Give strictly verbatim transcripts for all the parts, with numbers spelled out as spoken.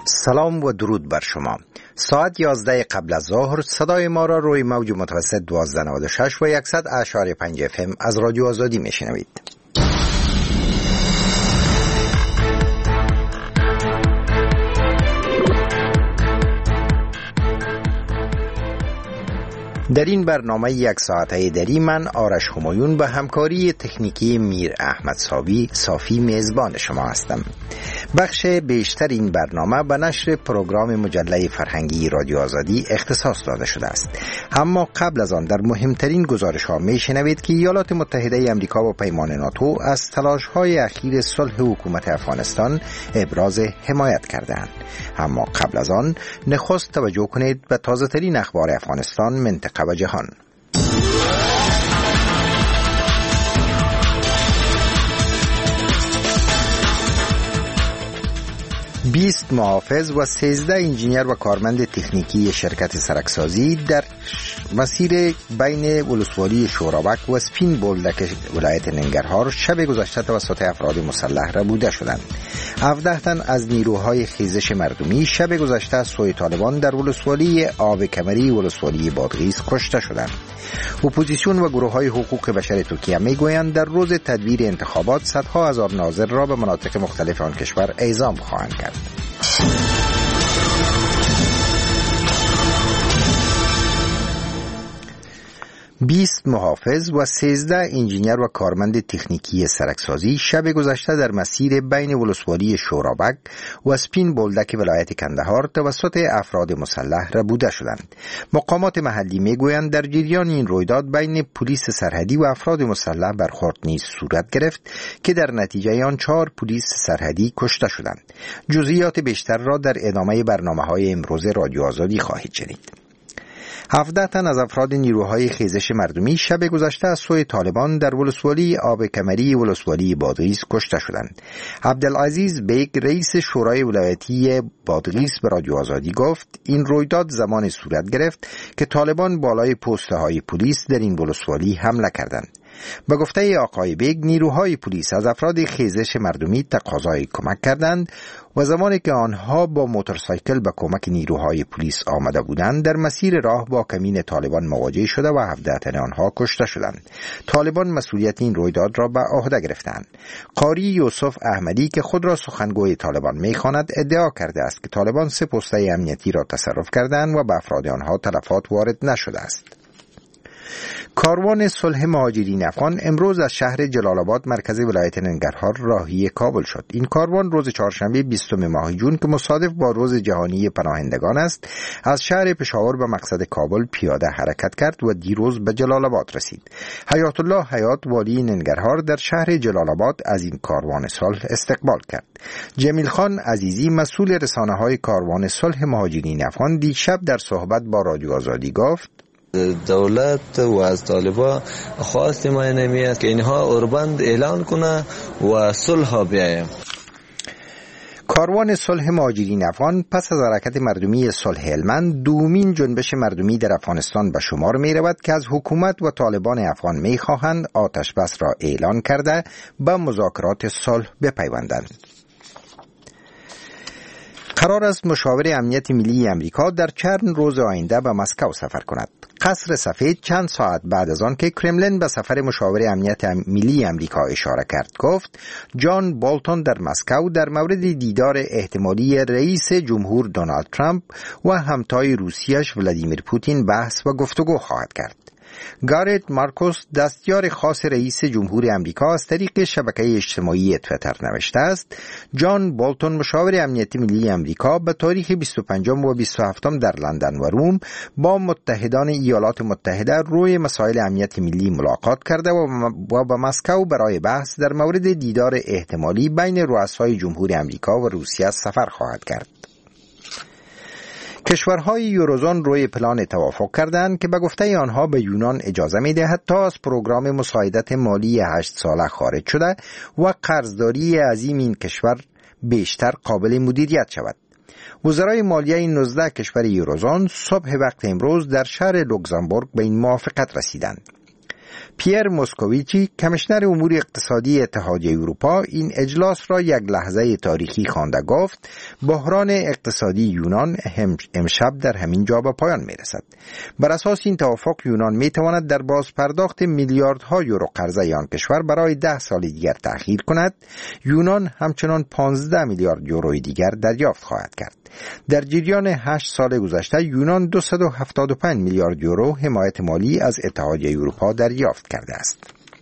سلام و درود بر شما. ساعت یازده قبل از ظهر صدای ما را روی موج متوسط دویست و نود و شش و صد اشاری پنج اف ام از رادیو آزادی میشنوید. در این برنامه یک ساعته دری من آرش همایون به همکاری تکنیکی میر احمد صافی صافی میزبان شما هستم. بخش بیشتر این برنامه به نشر پروگرام مجله فرهنگی رادیو آزادی اختصاص داده شده است. اما قبل از آن در مهمترین گزارش ها می شنوید که ایالات متحده آمریکا و پیمان ناتو از تلاش های اخیر صلح حکومت افغانستان ابراز حمایت کردند. اما قبل از آن نخست توجه کنید به تازه ترین اخبار افغانستان، منطقه و جهان. بیست محافظ و سیزده انجینیر و کارمند تکنیکی شرکت سرکسازی در مسیر بین ولسوالی شورابک و سپین بولدک ولایت ننگرهار شب گذشته توسط افراد مسلح ربوده شدند. هفده تن از نیروهای خیزش مردمی شب گذشته از سوی طالبان در ولسوالی آب کمری ولسوالی بادغیس کشته شدند. اپوزیسیون و گروه های حقوق بشر ترکیه می گویند در روز تدبیر انتخابات صدها هزار ناظر را به مناطق مختلف آن کشور اعزام خواهند کرد. بیست محافظ و سیزده انجینیر و کارمند تکنیکی سرکسازی شب گذشته در مسیر بین ولسوالی شورابک و سپین بولدک ولایت کندهار توسط افراد مسلح ربوده شدند. مقامات محلی میگویند در جریان این رویداد بین پلیس سرحدی و افراد مسلح برخورد نیز صورت گرفت که در نتیجه آن چهار پلیس سرحدی کشته شدند. جزئیات بیشتر را در ادامه برنامه‌های امروز رادیو آزادی خواهید شنید. هفده تن از افراد نیروهای خیزش مردمی شب گذشته از سوی طالبان در ولسوالی آب کمری ولسوالی بادغیس کشته شدند. عبدالعزیز بیگ رئیس شورای ولایتی بادغیس به رادیو آزادی گفت این رویداد زمان صورت گرفت که طالبان بالای پسته های پلیس در این ولسوالی حمله کردند. به گفته آقای بیگ نیروهای پلیس از افراد خیزش مردمی تقاضای کمک کردند و زمانی که آنها با موتورسایکل به کمک نیروهای پلیس آمده بودند در مسیر راه با کمین طالبان مواجه شده و هفده تن آنها کشته شدند. طالبان مسئولیت این رویداد را به عهده گرفتند. قاری یوسف احمدی که خود را سخنگوی طالبان می‌خواند ادعا کرده است که طالبان سه پسته امنیتی را تصرف کردند و به افراد آنها تلفات وارد نشده است. کاروان صلح مهاجرین افغان امروز از شهر جلال آباد مرکز ولایت ننگرهار راهی کابل شد. این کاروان روز چهارشنبه بیستم ماه جون که مصادف با روز جهانی پناهندگان است از شهر پشاور به مقصد کابل پیاده حرکت کرد و دیروز به جلال آباد رسید. حیات الله حیات والی ننگرهار در شهر جلال آباد از این کاروان صلح استقبال کرد. جمیل خان عزیزی مسئول رسانه‌های کاروان صلح مهاجرین افغان دیشب در صحبت با رادیو آزادی گفت دولت و از طالبا خواست ما اینمی است که اینها اوربند اعلان کنه و صلح بیایم. کاروان صلح مهاجرین افغان پس از حرکت مردمی صلح هلمند دومین جنبش مردمی در افغانستان به شمار می رود که از حکومت و طالبان افغان می خواهند آتش بس را اعلان کرده به مذاکرات صلح بپیوندند. قرار است مشاور امنیت ملی آمریکا در چند روز آینده به مسکو سفر کند. قصر سفید چند ساعت بعد از آن که کرملین به سفر مشاور امنیت ملی آمریکا اشاره کرد گفت جان بولتون در مسکو در مورد دیدار احتمالی رئیس جمهور دونالد ترامپ و همتای روسیه‌اش ولادیمیر پوتین بحث و گفتگو خواهد کرد. گارت مارکوس دستیار خاص رئیس جمهور آمریکا از طریق شبکه اجتماعی توییتر نوشته است جان بولتون مشاور امنیتی ملی آمریکا به تاریخ بیست و پنجم و بیست و هفتم در لندن و روم با متحدان ایالات متحده روی مسائل امنیت ملی ملاقات کرده و به مسکو برای بحث در مورد دیدار احتمالی بین رؤسای جمهور آمریکا و روسیه سفر خواهد کرد. کشورهای یوروزون روی پلان توافق کردند که به گفته آنها به یونان اجازه می‌دهد تا از پروگرام مساعدت مالی هشت ساله خارج شده و قرضداری عظیم این کشور بیشتر قابل مدیریت شود. وزرای مالیه این نوزده کشور یوروزون صبح وقت امروز در شهر لوکزامبورگ به این موافقت رسیدند. پیر موسکوویچی کمیشنر امور اقتصادی اتحادیه اروپا این اجلاس را یک لحظه تاریخی خوانده گفت بحران اقتصادی یونان امشب در همین جا به پایان می رسد. بر اساس این توافق یونان می تواند در باز پرداخت میلیاردها یورو قرضه آن کشور برای ده سال دیگر تأخیر کند. یونان همچنان پانزده میلیارد یورو دیگر دریافت خواهد کرد. در جریان هشت سال گذشته یونان دویست و هفتاد و پنج میلیارد یورو حمایت مالی از اتحادیه اروپا دریافت کرده است.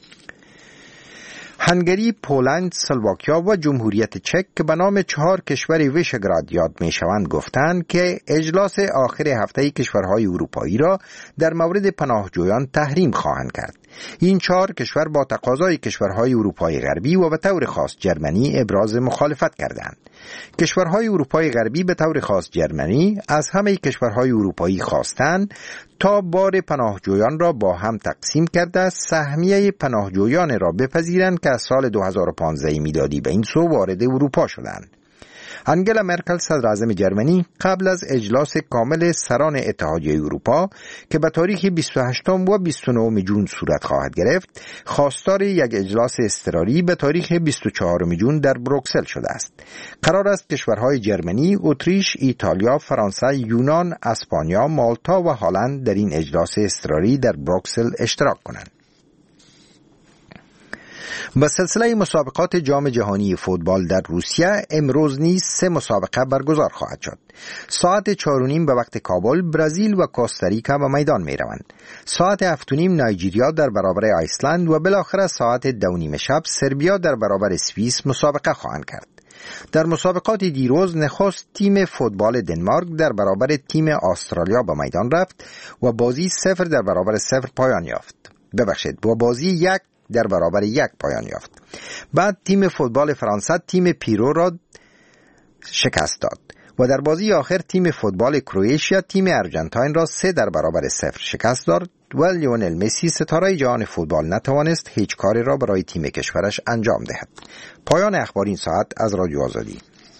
هنگری، پولند، اسلواکیا و جمهوریت چک که به نام چهار کشور ویشگراد یاد می شوند گفتند که اجلاس آخر هفته کشورهای اروپایی را در مورد پناهجویان تحریم خواهند کرد. این چهار کشور با تقاضای کشورهای اروپای غربی و به طور خاص جرمنی ابراز مخالفت کردند. کشورهای اروپای غربی به طور خاص جرمنی از همه کشورهای اروپایی خواستند تا بار پناهجویان را با هم تقسیم کرده سهمیه پناهجویان را بپذیرند که از سال دو هزار و پانزده میلادی به این سو وارد اروپا شدند. انگلا مرکل صدر اعظم جرمنی قبل از اجلاس کامل سران اتحادیه اروپا که به تاریخ بیست و هشتم و بیست و نهم جون صورت خواهد گرفت، خواستار یک اجلاس اضطراری به تاریخ بیست و چهارم جون در بروکسل شده است. قرار است کشورهای جرمنی، اتریش، ایتالیا، فرانسه، یونان، اسپانیا، مالتا و هلند در این اجلاس اضطراری در بروکسل اشتراک کنند. با سلسله مسابقات جام جهانی فوتبال در روسیه امروز نیز سه مسابقه برگزار خواهد شد. ساعت چهار و نیم به وقت کابل برزیل و کوستاریکا به میدان می روند. ساعت هفت و نیم نایجیریا در برابر ایسلند و بالاخره ساعت دو و نیم شب سربیا در برابر سوئیس مسابقه خواهند کرد. در مسابقات دیروز نخست تیم فوتبال دنمارک در برابر تیم استرالیا به میدان رفت و بازی صفر در برابر صفر پایان یافت. ببخشید و بازی یک در برابر یک پایان یافت. بعد تیم فوتبال فرانسه تیم پیرو را شکست داد و در بازی آخر تیم فوتبال کرواتیا تیم ارژانتین را سه در برابر صفر شکست داد و لیونل مسی ستاره جهان فوتبال نتوانست هیچ کاری را برای تیم کشورش انجام دهد. پایان اخبار این ساعت از رادیو آزادی.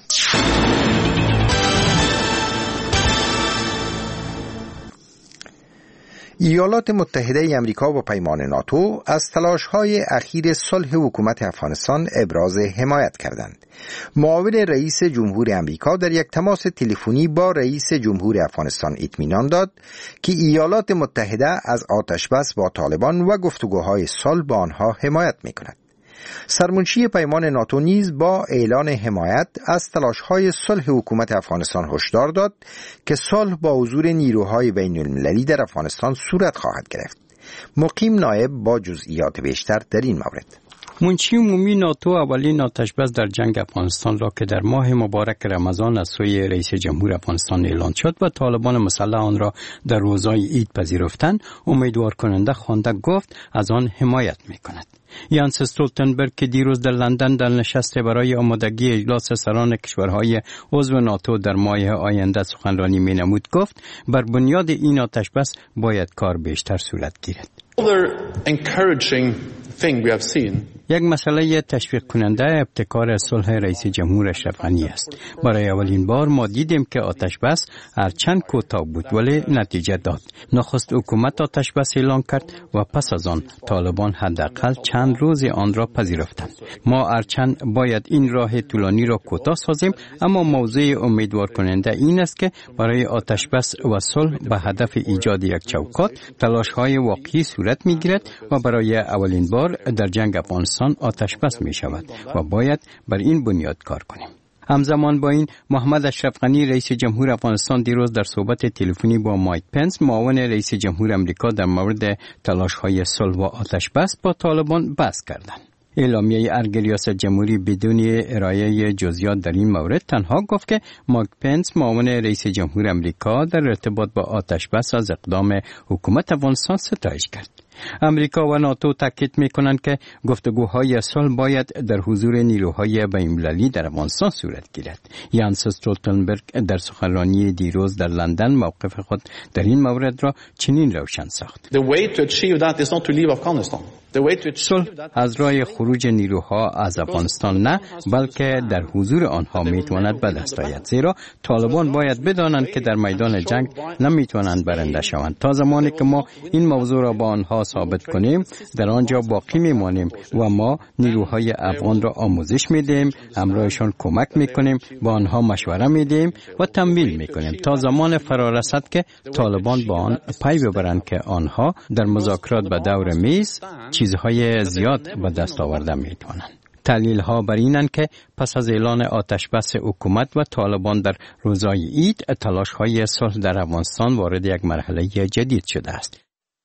ایالات متحده امریکا و پیمان ناتو از تلاش‌های اخیر صلح حکومت افغانستان ابراز حمایت کردند. معاون رئیس جمهور امریکا در یک تماس تلفنی با رئیس جمهور افغانستان اطمینان داد که ایالات متحده از آتشبس با طالبان و گفتگوهای صلح با آنها حمایت می‌کند. سرمنشی پیمان ناتو نیز با اعلان حمایت از تلاش‌های صلح حکومت افغانستان هشدار داد که صلح با حضور نیروهای بین‌المللی در افغانستان صورت خواهد گرفت. مقیم نایب با جزئیات بیشتر در این مورد. منشی عمومی ناتو اولین آتشبس در جنگ افغانستان را که در ماه مبارک رمضان از سوی رئیس جمهور افغانستان اعلان شد و طالبان مسلح آن را در روزهای عید پذیرفتند امیدوار کننده خوانده گفت از آن حمایت می‌کند. یانس استولتنبرگ که دیروز در لندن در نشست برای آمادگی اجلاس سران کشورهای عضو ناتو در ماه آینده سخنرانی می‌نمود گفت بر بنیاد این آتشبس باید کار بیشتر صورت گیرد. یک مسئله تشویق کننده ابتکار صلح رئیس جمهور اشرف غنی است. برای اولین بار ما دیدیم که آتشبس هرچند کوتاه بود ولی نتیجه داد. نخست حکومت آتشبس اعلان کرد و پس از آن طالبان حداقل چند روز آن را پذیرفتند. ما هرچند باید این راه طولانی را کوتاه سازیم، اما موضوع امیدوار کننده این است که برای آتشبس و صلح به هدف ایجاد یک چوکات تلاش‌های واقعی صورت می‌گیرد و برای اولین بار در جنگ افغانستان آتش بس می شود و باید بر این بنیاد کار کنیم. همزمان با این محمد اشرف غنی رئیس جمهور افغانستان دیروز در صحبت تلفنی با مایک پنس معاون رئیس جمهور امریکا در مورد تلاش‌های صلح و آتش بس با طالبان بحث کردند. اعلامیه ارگ ریاست جمهوری بدون ارائه جزئیات در این مورد تنها گفت که مایک پنس معاون رئیس جمهور امریکا در ارتباط با آتش بس از اقدام حکومت افغانستان ستایش کرد. امریکا و ناتو تاکید می‌کنند که گفتگوهای صلح باید در حضور نیروهای بین‌المللی در افغانستان صورت گیرد. یانس استولتنبرگ در سخنرانی دیروز در لندن موقف خود در این مورد را چنین روشن ساخت. The way to achieve that is not to leave Afghanistan. صلح از راه خروج نیروها از افغانستان نه، بلکه در حضور آنها میتواند به دست آید، زیرا طالبان باید بدانند که در میدان جنگ نمیتوانند برنده شوند. تا زمانی که ما این موضوع را با آنها ثابت کنیم، در آنجا باقی میمانیم و ما نیروهای افغان را آموزش میدیم، همراهشان کمک میکنیم، با آنها مشوره میدیم و تمویل میکنیم تا زمان فرا رسد که طالبان با آن پی ببرند که آنها در مذاکرات به دور میز چیزهای زیاد به دست آورده میتوانند. تحلیل ها بر اینند که پس از اعلان آتش بس حکومت و طالبان در روزهای عید، تلاش های صلح در افغانستان وارد یک مرحله جدید شده است.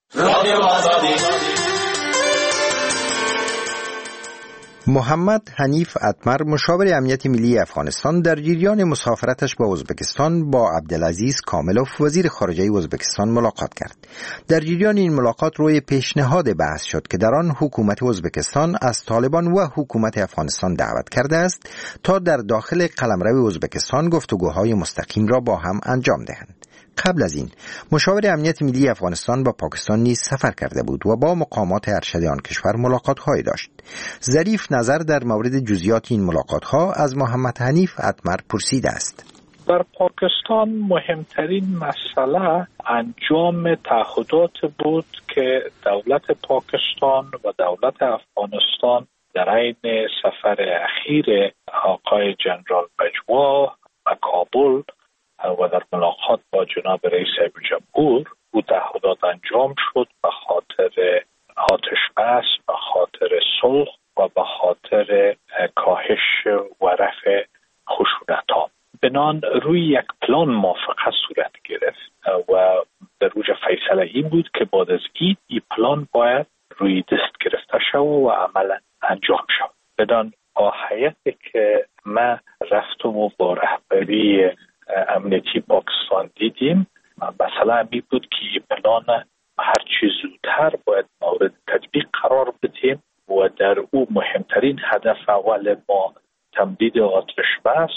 محمد حنیف اتمر، مشاور امنیت ملی افغانستان، در جریان مسافرتش به ازبکستان با عبدالعزیز کاملوف وزیر خارجه ازبکستان ملاقات کرد. در جریان این ملاقات روی پیشنهاد بحث شد که در آن حکومت ازبکستان از طالبان و حکومت افغانستان دعوت کرده است تا در داخل قلمرو ازبکستان گفتگوهای مستقیم را با هم انجام دهند. قبل از این مشاور امنیت ملی افغانستان با پاکستان نیز سفر کرده بود و با مقامات ارشد آن کشور ملاقات‌هایی داشت. ظریف نظر در مورد جزئیات این ملاقات‌ها از محمد حنیف اتمر پرسیده است. در پاکستان مهمترین مسئله انجام تعهدات بود که دولت پاکستان و دولت افغانستان در عین سفر اخیر آقای جنرال بجوا و کابل و در ملاقات با جناب رئیس جمهور او تعهدات انجام شد به خاطر آتش بس، به خاطر صلح و به خاطر کاهش و رفع خشونت‌ها. بنان روی یک پلان موافقت صورت گرفت و در اوج فیصله این بود که بعد از عید این پلان باید روی دست گرفته شود و عملا انجام شود. بدان آهیتی که ما رفتم و با رهبری امنیتی پاکستان دیدیم، مثلا می بود که این پلان هر چیز زودتر باید مورد تطبیق قرار بدیم و در او مهمترین هدف اول ما تمدید آتش بس،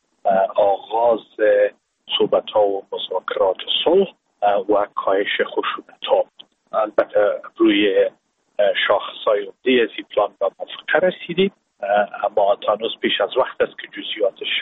آغاز صحبت‌ها و مذاکرات صلح و کاهش خشونت‌ها. البته روی شاخص‌های عمده از این پلان به موافقت رسیدیم، اما تا هنوز پیش از وقت است که جزئیاتش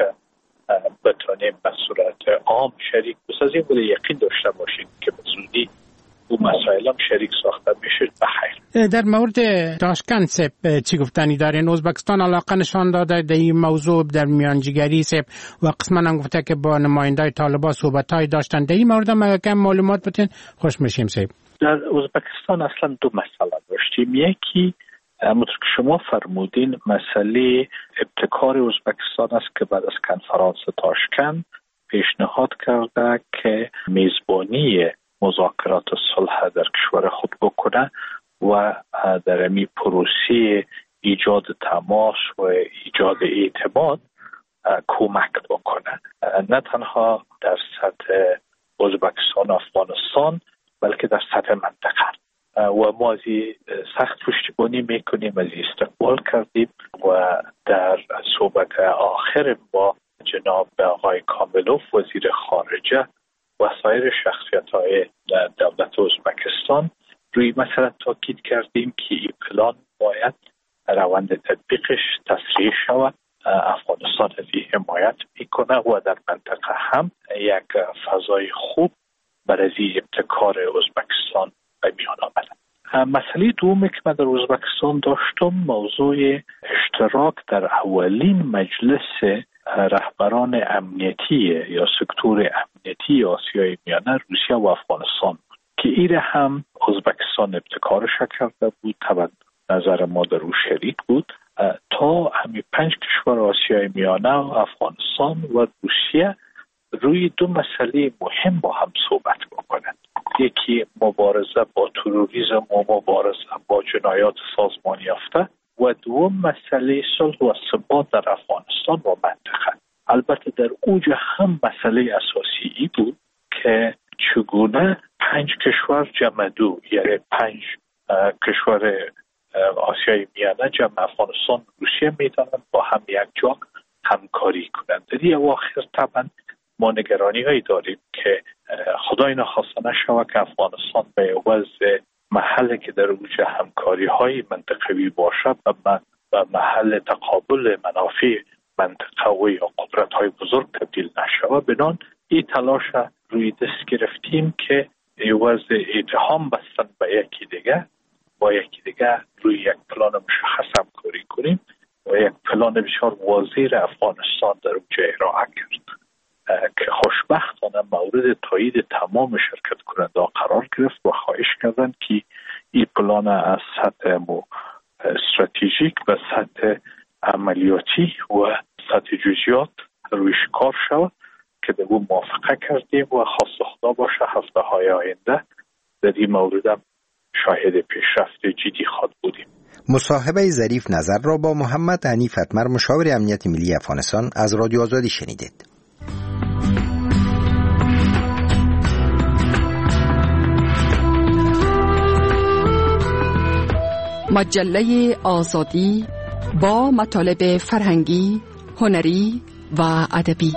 بتونیم به صورت عام شریک بسازیم، ولی یقین داشته باشیم که به زودی او مسائل هم شریک ساخته میشه. بخیر. در مورد تاشکند سپ چی گفتنی دارین؟ ازبکستان علاقه نشان داده در این موضوع در میانجیگری سپ و قسما هم گفته که با نمایندای طالبان صحبت‌های داشتن. در این مورد ما کم معلومات بتین خوش میشیم سپ. در ازبکستان اصلا دو مسئله داشتیم. یکی همونطور که شما فرمودین مسئله ابتکار ازبکستان است که بعد از کنفرانس تاشکند پیشنهاد کرده که میزبانی مذاکرات صلح در کشور خود بکنه و در این پروسه ایجاد تماس و ایجاد اعتماد کمک بکنه، نه تنها در سطح ازبکستان افغانستان بلکه در سطح منطقه. و ما از سخت پشتیبانی میکنیم، از استقبال کردیم و در صحبت آخر با جناب آقای کاملوف وزیر خارجه و سایر شخصیت‌های دولت ازبکستان روی مسئله تاکید کردیم که این پلان باید روند تطبیقش تسریع شود. افغانستان از این حمایت میکنه و در منطقه هم یک فضای خوب برای ابتکار ازبکستان به میان آمده. مسئله دومی که من در ازبکستان داشتم موضوع اشتراک در اولین مجلس رهبران امنیتی یا سکتور امنیتی آسیای میانه روسیه و افغانستان که ایره هم ازبکستان ابتکارش کرده بود، طبعا نظر ما در او شریک بود تا همین پنج کشور آسیای میانه و افغانستان و روسیه روی دو مسئله مهم با هم صحبت بکنند. یکی مبارزه با تروریسم و مبارزه با جنایات سازمانی یافته و دوم مسئله صلح و ثبات در افغانستان و منطقه. البته در اوج هم مسئله اساسی ای بود که چگونه پنج کشور جمع دو، یعنی پنج کشور آسیای میانه جمع افغانستان روسیه میتونن با هم یک جا همکاری کنند. در این اواخر طبعا ما نگرانی هایی داریم که خدای نخواسته نشود که افغانستان به وضع محلی که در اوج همکاری های منطقوی باشد و محل تقابل منافع منطقوی یا قدرت های بزرگ تبدیل نشود. بدان این تلاش روی دست گرفتیم که عوض اتهام بستن به یکی دیگه با یکی دیگه روی یک پلان مشخص همکاری کنیم و یک پلان بسیار واضح افغانستان در اونجا ارائه کرد که خوشبختانه مورد تایید تمام شرکت کننده قرار گرفت و خواهش کردن که این پلان از سطح استراتژیک و سطح عملیاتی و سطح جزئیات رویش کار شود که در اون موافقه کردیم و خواست خدا باشه هفته های آینده در این مورد شاهد پیشرفت جدی خواهد بودیم. مصاحبه ظریف نظر را با محمد حنیف اتمر مشاور امنیت ملی افغانستان از رادیو آزادی شنیدید. مجله آزادی با مطالب فرهنگی، هنری و ادبی.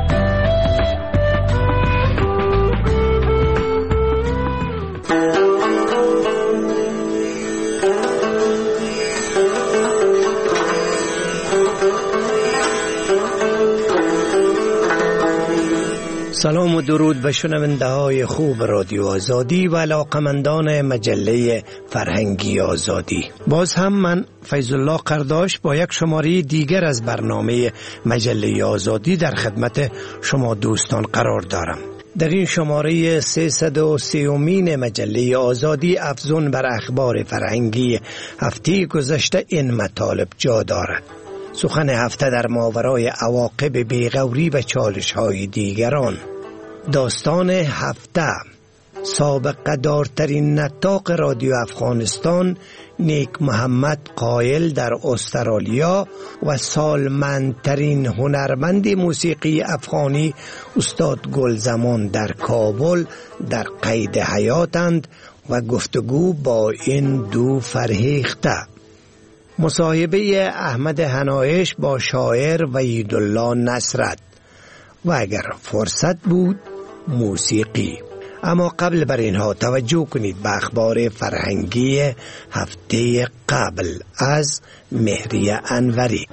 سلام و درود به شنونده های خوب رادیو آزادی و علاقمندان مجله فرهنگی آزادی. باز هم من فیض الله قرداش با یک شماره دیگر از برنامه مجله آزادی در خدمت شما دوستان قرار دارم. در این شماره سیصد و سیومین مجله آزادی افزون بر اخبار فرهنگی هفته گذشته این مطالب جا دارد. سخن هفته در ماورای عواقب بیغوری و چالش‌های دیگران. داستان هفته سابقه دارترین نطاق رادیو افغانستان نیک محمد قائل در استرالیا و سالمندترین هنرمند موسیقی افغانی استاد گلزمان در کابل در قید حیاتند و گفتگو با این دو فرهیخته. مصاحبه احمد حنایش با شاعر وحیدالله نصرت و اگر فرصت بود موسیقی. اما قبل بر اینها توجه کنید به اخبار فرهنگی هفته قبل از مهریه انوری.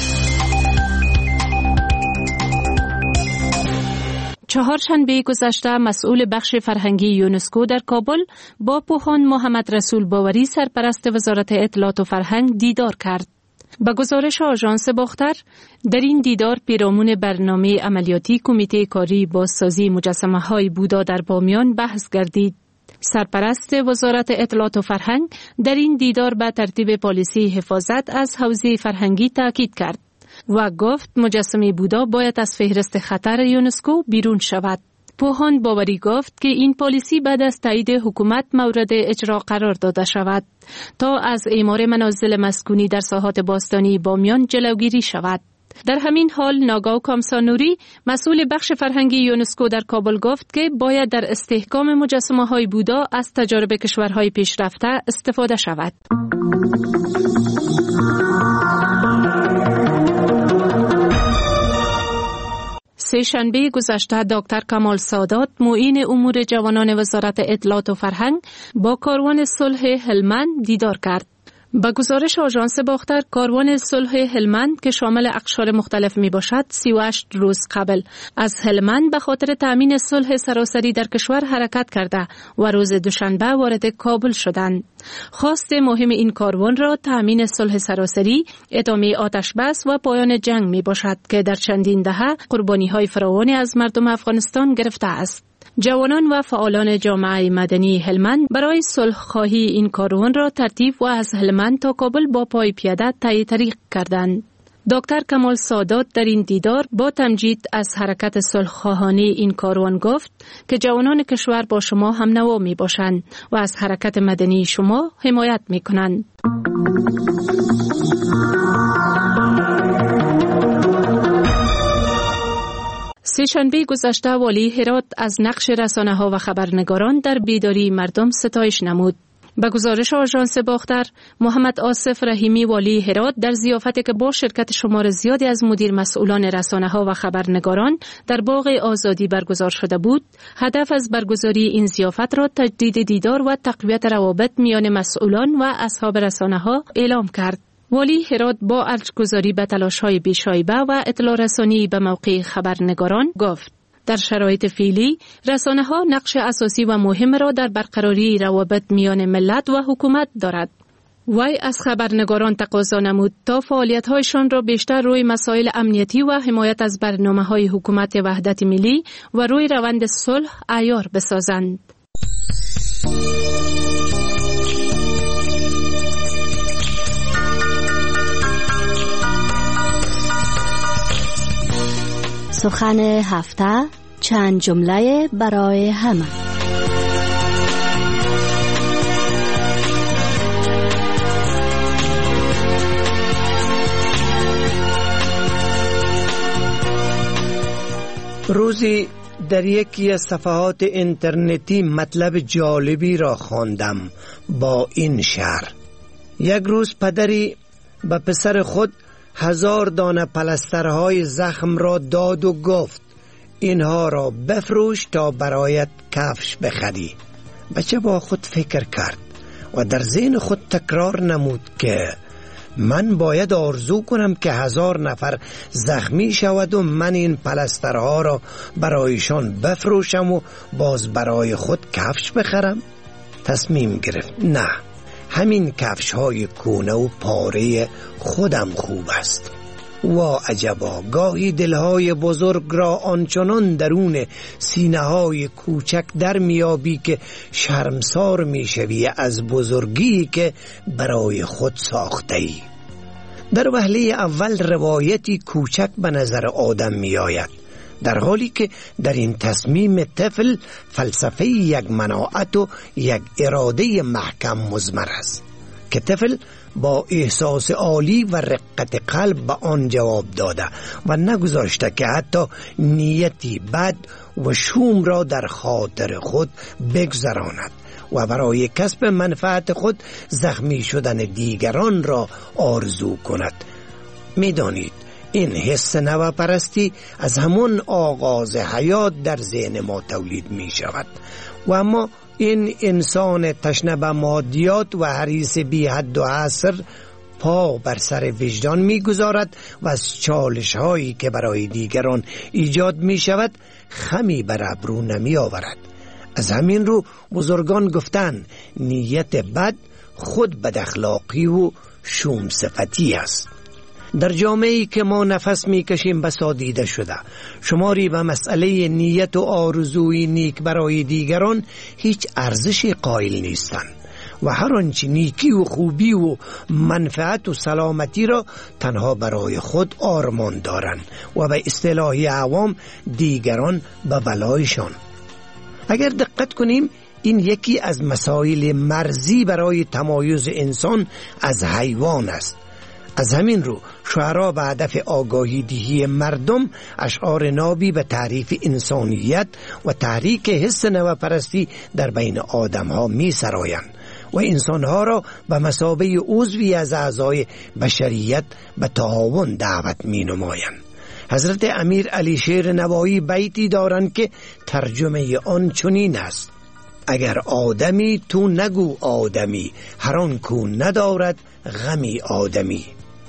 چهارشنبه گذشته مسئول بخش فرهنگی یونسکو در کابل با پوهان محمد رسول باوری سرپرست وزارت اطلاعات و فرهنگ دیدار کرد. به گزارش آژانس باختر در این دیدار پیرامون برنامه عملیاتی کمیته کاری بازسازی مجسمه‌های بودا در بامیان بحث گردید. سرپرست وزارت اطلاعات و فرهنگ در این دیدار به ترتیب پالیسی حفاظت از حوزه فرهنگی تاکید کرد و گفت مجسمه بودا باید از فهرست خطر یونسکو بیرون شود. پوهان باوری گفت که این پالیسی بعد از تایید حکومت مورد اجرا قرار داده شود تا از اعمار منازل مسکونی در ساحات باستانی بامیان جلوگیری شود. در همین حال ناگاو کامسانوری مسئول بخش فرهنگی یونسکو در کابل گفت که باید در استحکام مجسمه‌های بودا از تجارب کشورهای پیشرفته استفاده شود. سه شنبه گذشته دکتر کمال سادات معین امور جوانان وزارت اطلاعات و فرهنگ با کاروان صلح هلمند دیدار کرد. با گزارش آژانس باختر کاروان صلح هلمند که شامل اقشار مختلف می باشد سی و هشت روز قبل از هلمند به خاطر تامین صلح سراسری در کشور حرکت کرده و روز دوشنبه وارد کابل شدند. خواست مهم این کاروان را تامین صلح سراسری، ادامه آتش بس و پایان جنگ می باشد که در چندین دهه قربانی های فراوانی از مردم افغانستان گرفته است. جوانان و فعالان جامعه مدنی هلمند برای صلح خواهی این کاروان را ترتیب و از هلمند تا کابل با پای پیاده طی طریق کردند. دکتر کمال سادات در این دیدار با تمجید از حرکت صلح خواهانه این کاروان گفت که جوانان کشور با شما هم نوا می باشند و از حرکت مدنی شما حمایت می کنند. سه شنبه گذشته والی هرات از نقش رسانه‌ها و خبرنگاران در بیداری مردم ستایش نمود. به گزارش آژانس باختر، محمد آصف رحیمی والی هرات در ضیافتی که با شرکت شمار زیادی از مدیر مسئولان رسانه‌ها و خبرنگاران در باغ آزادی برگزار شده بود، هدف از برگزاری این ضیافت را تجدید دیدار و تقویت روابط میان مسئولان و اصحاب رسانه‌ها اعلام کرد. والی هرات با ارجگذاری به تلاش‌های بی‌شایبه و اطلاع رسانی به موقع خبرنگاران گفت: در شرایط فعلی رسانه‌ها نقش اساسی و مهم را در برقراری روابط میان ملت و حکومت دارد. وی از خبرنگاران تقاضا نمود تا فعالیت‌هایشان را بیشتر روی مسائل امنیتی و حمایت از برنامه‌های حکومت وحدت ملی و روی روند صلح عیار بسازند. سخن هفته، چند جمله برای همه. روزی در یکی از صفحات اینترنتی مطلب جالبی را خواندم با این شعر: یک روز پدری به پسر خود هزار دانه پلسترهای زخم را داد و گفت اینها را بفروش تا برایت کفش بخری. بچه با خود فکر کرد و در ذهن خود تکرار نمود که من باید آرزو کنم که هزار نفر زخمی شود و من این پلسترها را برایشان بفروشم و باز برای خود کفش بخرم. تصمیم گرفت نه، همین کفش های کونه و پاره خودم خوب است. وا عجبا، گاهی دلهای بزرگ را آنچنان درون سینه های کوچک در میابی که شرمسار میشوی از بزرگی که برای خود ساخته ای. در وهله اول روایتی کوچک به نظر آدم می آید، در حالی که در این تصمیم طفل فلسفه یک مناعت و یک اراده محکم مضمر است که طفل با احساس عالی و رقت قلب به آن جواب داده و نگذاشته که حتی نیتی بد و شوم را در خاطر خود بگذراند و برای کسب منفعت خود زخمی شدن دیگران را آرزو کند. می دانید این حس نوپرستی از همون آغاز حیات در ذهن ما تولید می شود و اما این انسان تشنه به مادیات و حریص بی حد و حصر پا بر سر وجدان می گذارد و از چالش هایی که برای دیگران ایجاد می شود خمی بر ابرو نمی آورد. از همین رو بزرگان گفتن نیت بد خود بد اخلاقی و شوم صفتی است. در جامعه‌ای که ما نفس میکشیم بسادیده شده، شماری به مسئله نیت و آرزوی نیک برای دیگران هیچ ارزشی قائل نیستند و هر آنچه نیکی و خوبی و منفعت و سلامتی را تنها برای خود آرمان دارند و به اصطلاح عوام دیگران به بلایشان. اگر دقت کنیم این یکی از مسائل مرزی برای تمایز انسان از حیوان است. از همین رو شعرا به هدف آگاهی دهی مردم اشعار نابی به تعریف انسانیت و تحریک حس نوپرستی در بین آدم ها می سرایند و انسان ها را به مثابه عضوی از اعضای بشریت به تعاون دعوت می نمایند. حضرت امیر علی شیر نوایی بیتی دارند که ترجمه آن چنین است: اگر آدمی تو نگو آدمی، هر آن کو ندارد غمی آدمی.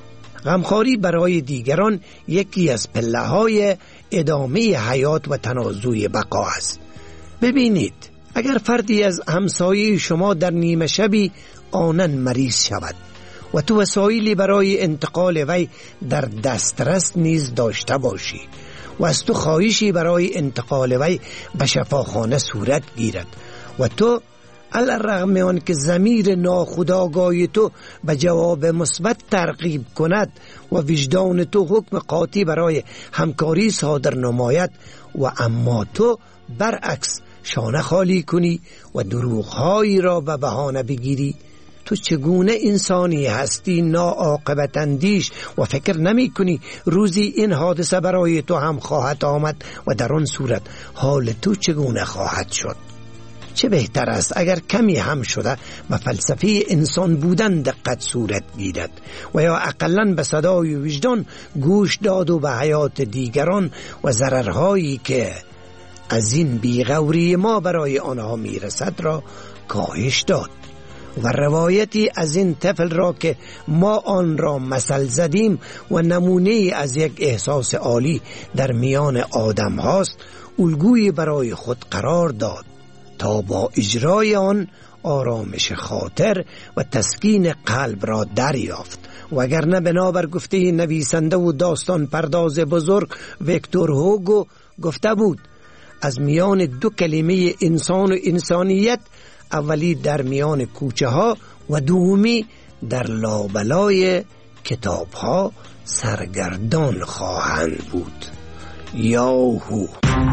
غمخواری برای دیگران یکی از پله‌های ادامه حیات و تنازع بقا است. ببینید، اگر فردی از همسایه شما در نیمه شبی آنن مریض شود و تو وسایلی برای انتقال وی در دسترس نیز داشته باشی و از تو خواهشی برای انتقال وی به شفاخانه صورت گیرد و تو علی‌الرغم آن که ضمیر ناخودآگاه تو به جواب مثبت ترغیب کند و وجدان تو حکم قاطی برای همکاری صادر نماید و اما تو برعکس شانه خالی کنی و دروغ‌هایی را به بهانه بگیری، تو چگونه انسانی هستی ناعاقبت اندیش و فکر نمی کنی روزی این حادثه برای تو هم خواهد آمد و در آن صورت حال تو چگونه خواهد شد؟ چه بهتر است اگر کمی هم شده به فلسفه انسان بودن دقت صورت گیرد و یا اقلن به صدای وجدان گوش داد و به حیات دیگران و ضررهایی که از این بیغوری ما برای آنها میرسد را کاهش داد و روایتی از این طفل را که ما آن را مثل زدیم و نمونه از یک احساس عالی در میان آدم هاست الگویی برای خود قرار داد تا با اجرای آن آرامش خاطر و تسکین قلب را دریافت. وگرنه بنابر گفته نویسنده و داستان پرداز بزرگ ویکتور هوگو گفته بود از میان دو کلمه انسان و انسانیت اولی در میان کوچه ها و دومی در لابلای کتاب ها سرگردان خواهند بود. یاهو.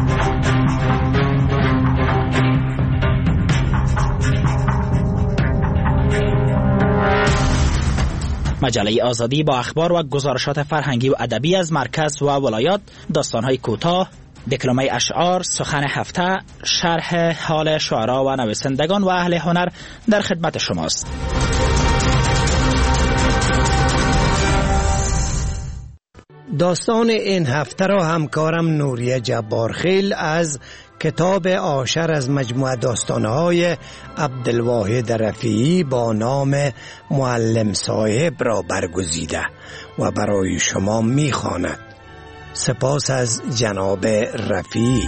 مجله آزادی با اخبار و گزارشات فرهنگی و ادبی از مرکز و ولایات، داستان‌های کوتاه، دکلمه اشعار، سخن هفته، شرح حال شعرا و نویسندگان و اهل هنر در خدمت شماست. داستان این هفته را همکارم نوریه جبارخیل از کتاب آشر از مجموعه داستانهای عبدالواحد رفیعی با نام معلم صاحب را برگزیده و برای شما میخواند. سپاس از جناب رفیعی.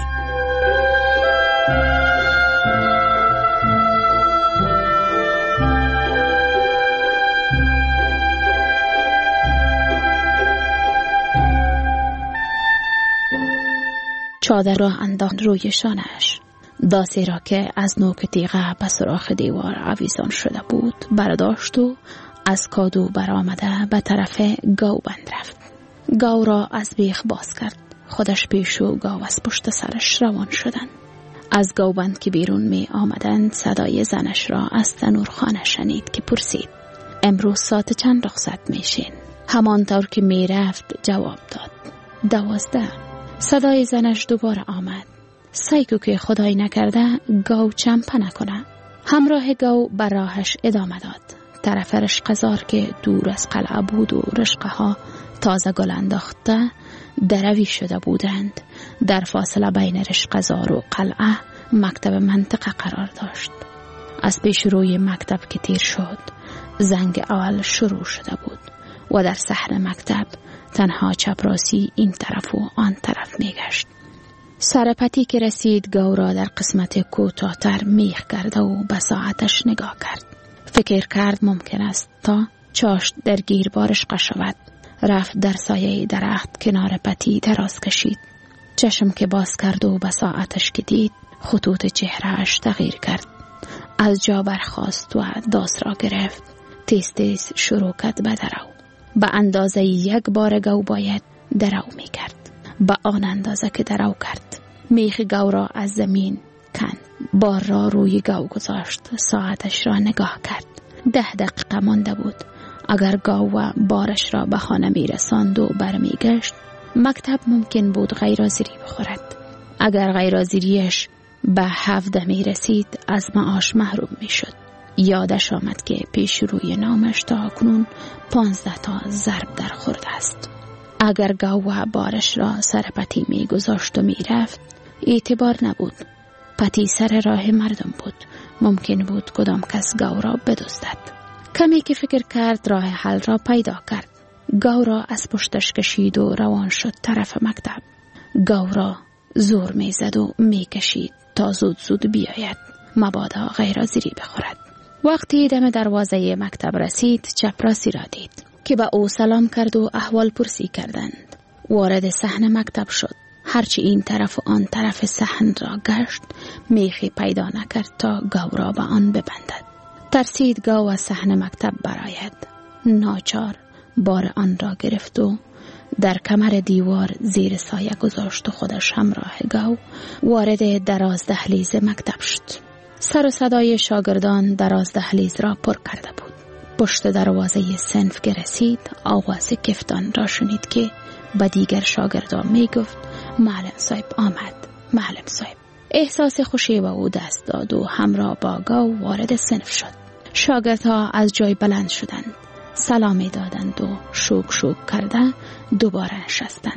چادر را انداخت روی شانه‌اش. داستی را که از نوک تیغه به سوراخ دیوار آویزان شده بود برداشت و از کادو برآمده به طرف گاوبند رفت. گاو را از بیخ باز کرد. خودش پیش و گاو از پشت سرش روان شدند. از گاوبند که بیرون می آمدند صدای زنش را از تنورخانه شنید که پرسید امروز ساعت چند رخصت میشین؟ همانطور که می رفت جواب داد دوازده. صدای زنش دوباره آمد. سعی که خدای نکرده گاو چمپه نکنه. همراه گاو بر راهش ادامه داد. طرف رشقه‌زار که دور از قلعه بود و رشقه ها تازه گل انداخته دروی شده بودند. در فاصله بین رشقه‌زار و قلعه مکتب منطقه قرار داشت. از پیش روی مکتب که تیر شد زنگ اول شروع شده بود و در صحن مکتب تنها چپراسی این طرف و آن طرف میگشت. سرپتی که رسید گاو را در قسمت کوتاه‌تر میخ کرده و به ساعتش نگاه کرد. فکر کرد ممکن است تا چاشت در گیربارش شود. رفت در سایه درخت کنار پتی دراز کشید. چشم که باز کرد و به ساعتش که دید خطوط چهرهش تغییر کرد. از جا برخاست و داس را گرفت. تیز تیز شروع کرد به درو. به اندازه یک بار گاو باید درو می کرد. به آن اندازه که درو کرد میخ گاو را از زمین کند. بار را روی گاو گذاشت. ساعتش را نگاه کرد. ده دقیقه مانده بود. اگر گاو بارش را به خانه می رساند و برمی گشت مکتب ممکن بود غیرحاضری بخورد. اگر غیرحاضریش به هفده می رسید از معاش محروم می شد. یادش آمد که پیش روی نامش تا کنون پانزده تا ضرب در خورده است. اگر گاو بارش را سر پتی می گذاشت و می رفت اعتبار نبود. پتی سر راه مردم بود. ممکن بود کدام کس گاو را بدزدد. کمی که فکر کرد راه حل را پیدا کرد. گاو را از پشتش کشید و روان شد طرف مکتب. گاو را زور می زد و می کشید تا زود زود بیاید مبادا غیرحاضری بخورد. وقتی دم دروازه مکتب رسید چپراسی را دید که به او سلام کرد و احوال پرسی کردند. وارد صحن مکتب شد. هرچی این طرف و آن طرف صحن را گشت میخی پیدا نکرد تا گاو را به آن ببندد. ترسید گاو از صحن مکتب برآید. ناچار بار آن را گرفت و در کمر دیوار زیر سایه گذاشت و خودش همراه گاو وارد دراز دهلیز مکتب شد. سر و صدای شاگردان دراز دهلیز را پر کرده بود. پشت دروازه صنف که رسید آواز کفتان را شنید که به دیگر شاگردان می گفت معلم صاحب آمد. معلم صاحب احساس خوشی به او دست داد و همراه با گاو وارد صنف شد. شاگردها از جای بلند شدند، سلامی دادند و شوک شوک کرده دوباره نشستند.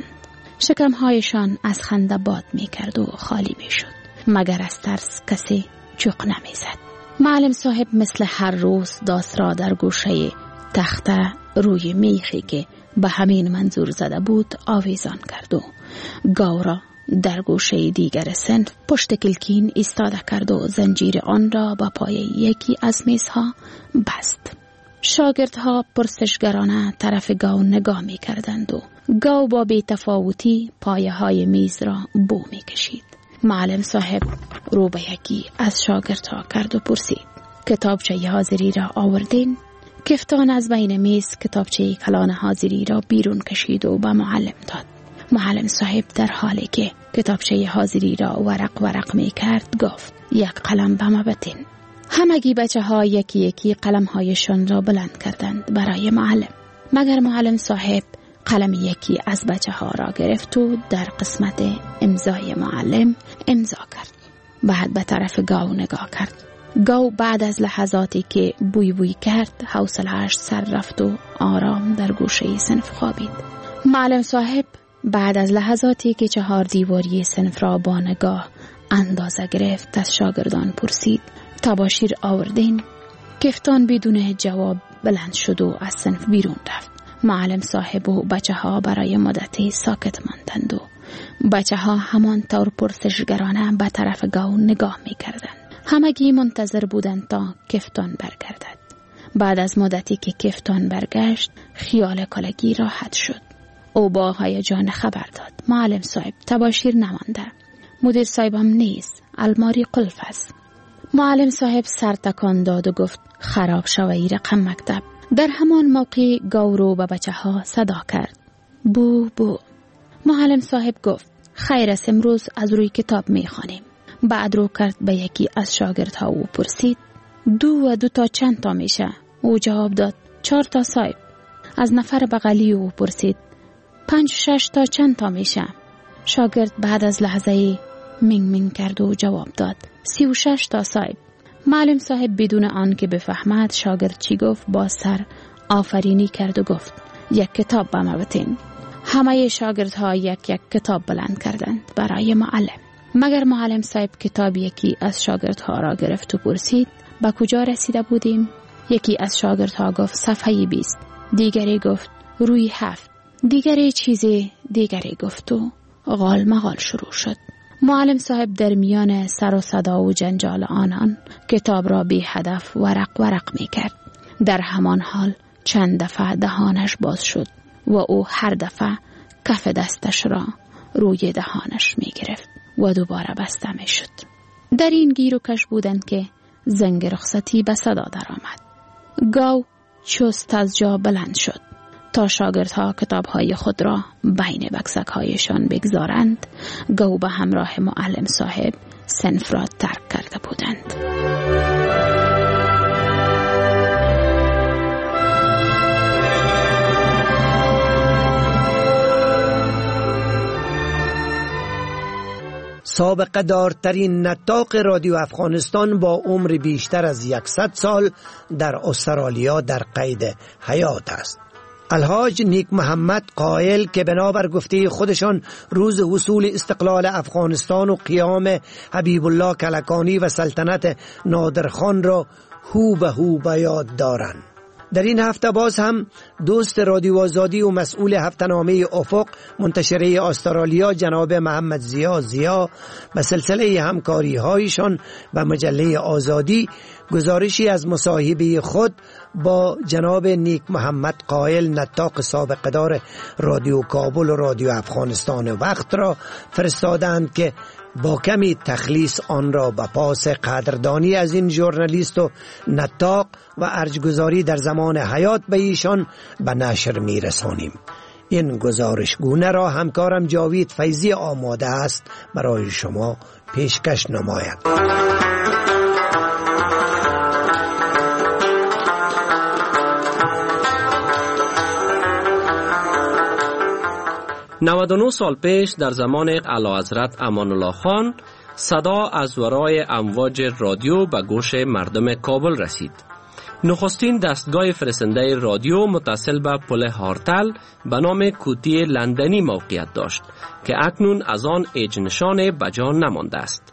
شکمهایشان از خنده باد می کرد و خالی می شد، مگر از ترس کسی جوق نمی زد. معلم صاحب مثل هر روز داست را در گوشه تخته روی میخی که به همین منظور زده بود آویزان کرد و گاو را در گوشه دیگر صنف پشت کلکین ایستاده کرد و زنجیر آن را با پای یکی از میزها بست. شاگردها پرسشگرانه طرف گاو نگاه می کردند و گاو با بی‌تفاوتی پایه های میز را بو می کشید. معلم صاحب رو به یکی از شاگردها کرد و پرسید: کتابچه حاضری را آوردین؟ کفتان از بین میز کتابچه کلان حاضری را بیرون کشید و به معلم داد. معلم صاحب در حالی که کتابچه حاضری را ورق ورق می کرد گفت: یک قلم به ما بدین. همگی بچه ها یکی یکی قلم هایشان را بلند کردند برای معلم، مگر معلم صاحب قلم یکی از بچه ها را گرفت و در قسمت امضای معلم امضا کرد. بعد به طرف گاو نگاه کرد. گاو بعد از لحظاتی که بوی بوی کرد حوصله‌اش سر رفت و آرام در گوشه صنف خوابید. معلم صاحب بعد از لحظاتی که چهار دیواری صنف را با نگاه اندازه گرفت از شاگردان پرسید: تباشیر آوردین؟ کفتان بدون جواب بلند شد و از صنف بیرون رفت. معلم صاحب و بچه ها برای مدتی ساکت ماندند و بچه ها همان طور پرسشگرانه به طرف گاو نگاه می کردند. همگی منتظر بودند تا کفتان برگردد. بعد از مدتی که کفتان برگشت خیال کلگی راحت شد. او با هیجان خبر داد: معلم صاحب تباشیر نمانده، مدیر صاحبم نیست، الماری قلف است. معلم صاحب سر تکان داد و گفت: خراب شوی رقم مکتب. در همان موقع گاو رو به بچه ها صدا کرد: بو بو. معلم صاحب گفت: خیر است، امروز از روی کتاب می خوانیم. بعد رو کرد به یکی از شاگردها و پرسید: دو و دو تا چند تا میشه؟ او جواب داد: چهار تا صاحب. از نفر بغلی او پرسید: پنج شش تا چند تا میشه؟ شاگرد بعد از لحظه مینگ مینگ کرد و جواب داد: سی و شش تا صاحب. معلم صاحب بدون آن که بفهمد شاگرد چی گفت با سر آفرینی کرد و گفت: یک کتاب به ما بتین. همه شاگردها یک یک کتاب بلند کردند برای معلم، مگر معلم صاحب کتاب یکی از شاگردها را گرفت و پرسید: به کجا رسیده بودیم؟ یکی از شاگردها گفت: صفحه بیست. دیگری گفت: روی هفت. دیگری چیزی دیگری گفت و غال مغال شروع شد. معلم صاحب در میان سر و صدا و جنجال آنان کتاب را بی هدف ورق ورق می کرد. در همان حال چند دفعه دهانش باز شد و او هر دفعه کف دستش را روی دهانش می گرفت و دوباره بسته می شد. در این گیر و کش بودند که زنگ رخصتی به صدا در آمد. گاو چست از جا بلند شد تا شاگردها کتابهای خود را بین بکسکهایشان بگذارند. گاو به همراه معلم صاحب صنف را ترک کرده بودند. سابقه دارترین نطاق رادیو افغانستان با عمر بیشتر از صد سال در استرالیا در قید حیات است. الحاج نیک محمد قائل که بنابر گفته خودشان روز حصول استقلال افغانستان و قیام حبیب الله کلکانی و سلطنت نادرخان را هو به هو به یاد دارند. در این هفته باز هم دوست رادیو آزادی و مسئول هفته‌نامه افق منتشره استرالیا جناب محمد زیا زیا به سلسله همکاری هایشان به مجله آزادی گزارشی از مصاحبه خود با جناب نیک محمد قائل نطاق سابقه دار رادیو کابل و رادیو افغانستان وقت را فرستادند که با کمی تخلیص آن را به پاس قدردانی از این ژورنالیست و نطاق و ارجگذاری در زمان حیات به ایشان به نشر می رسانیم. این گزارش گونه را همکارم جاوید فیضی آماده است برای شما پیشکش نماید. نود و نه سال پیش در زمان اعلیحضرت امان الله خان صدا از ورای امواج رادیو به گوش مردم کابل رسید. نخستین دستگاه فرستنده رادیو متصل به پل هارتل به نام کوتی لندنی موقعیت داشت که اکنون از آن هیچ نشانه به جا نمانده است.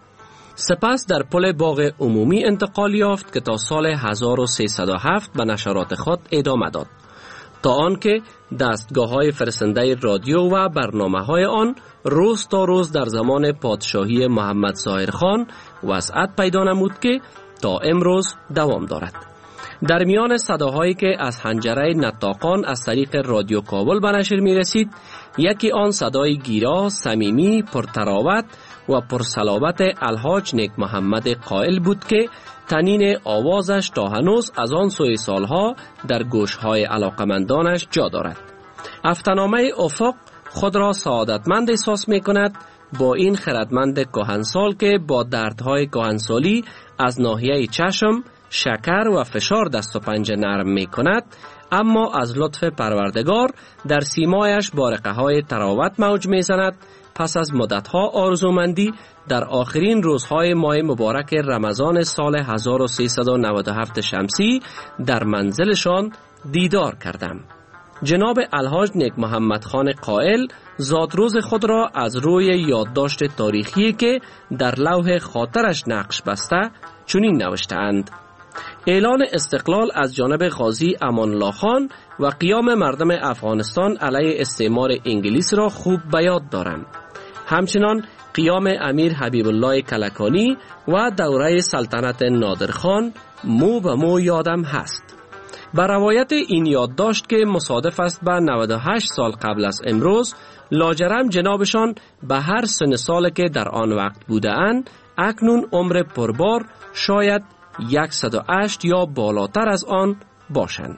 سپس در پل باغ عمومی انتقال یافت که تا سال هزار و سیصد و هفت به نشرات خود ادامه داد، تا آنکه دستگاه‌های فرستنده رادیو و برنامه‌های آن روز تا روز در زمان پادشاهی محمد ظاهر خان وسعت پیدا نمود که تا امروز دوام دارد. در میان صداهایی که از حنجره نطاقان از طریق رادیو کابل به نشر می رسید، یکی آن صدای گیرا، صمیمی، پرتراوت و پرصلابت الحاج نیک محمد قائل بود که تنین آوازش تا هنوز از آن سوی سالها در گوشهای علاقمندانش جا دارد. هفته‌نامه افق خود را سعادتمند احساس می کند با این خردمند کهنسال که با دردهای کهنسالی از ناحیه چشم، شکر و فشار دست و پنجه نرم می کند، اما از لطف پروردگار در سیمایش بارقه های تراوت موج می زند. پس از مدتها آرزومندی در آخرین روزهای ماه مبارک رمضان سال هزار و سیصد و نود و هفت شمسی در منزلشان دیدار کردم. جناب الحاج نیک محمد خان قائل ذات روز خود را از روی یادداشت تاریخی که در لوح خاطرش نقش بسته چنین نوشته‌اند: اعلان استقلال از جانب غازی امان الله خان و قیام مردم افغانستان علیه استعمار انگلیس را خوب به یاد دارم. همچنان قیام امیر حبیب الله کلکانی و دوره سلطنت نادرخان مو به مو یادم هست. بر روایت این یادداشت که مصادف است به نود و هشت سال قبل از امروز، لاجرم جنابشان به هر سن سال که در آن وقت بوده اند اکنون عمر پربار شاید صد و هشت یا بالاتر از آن باشند.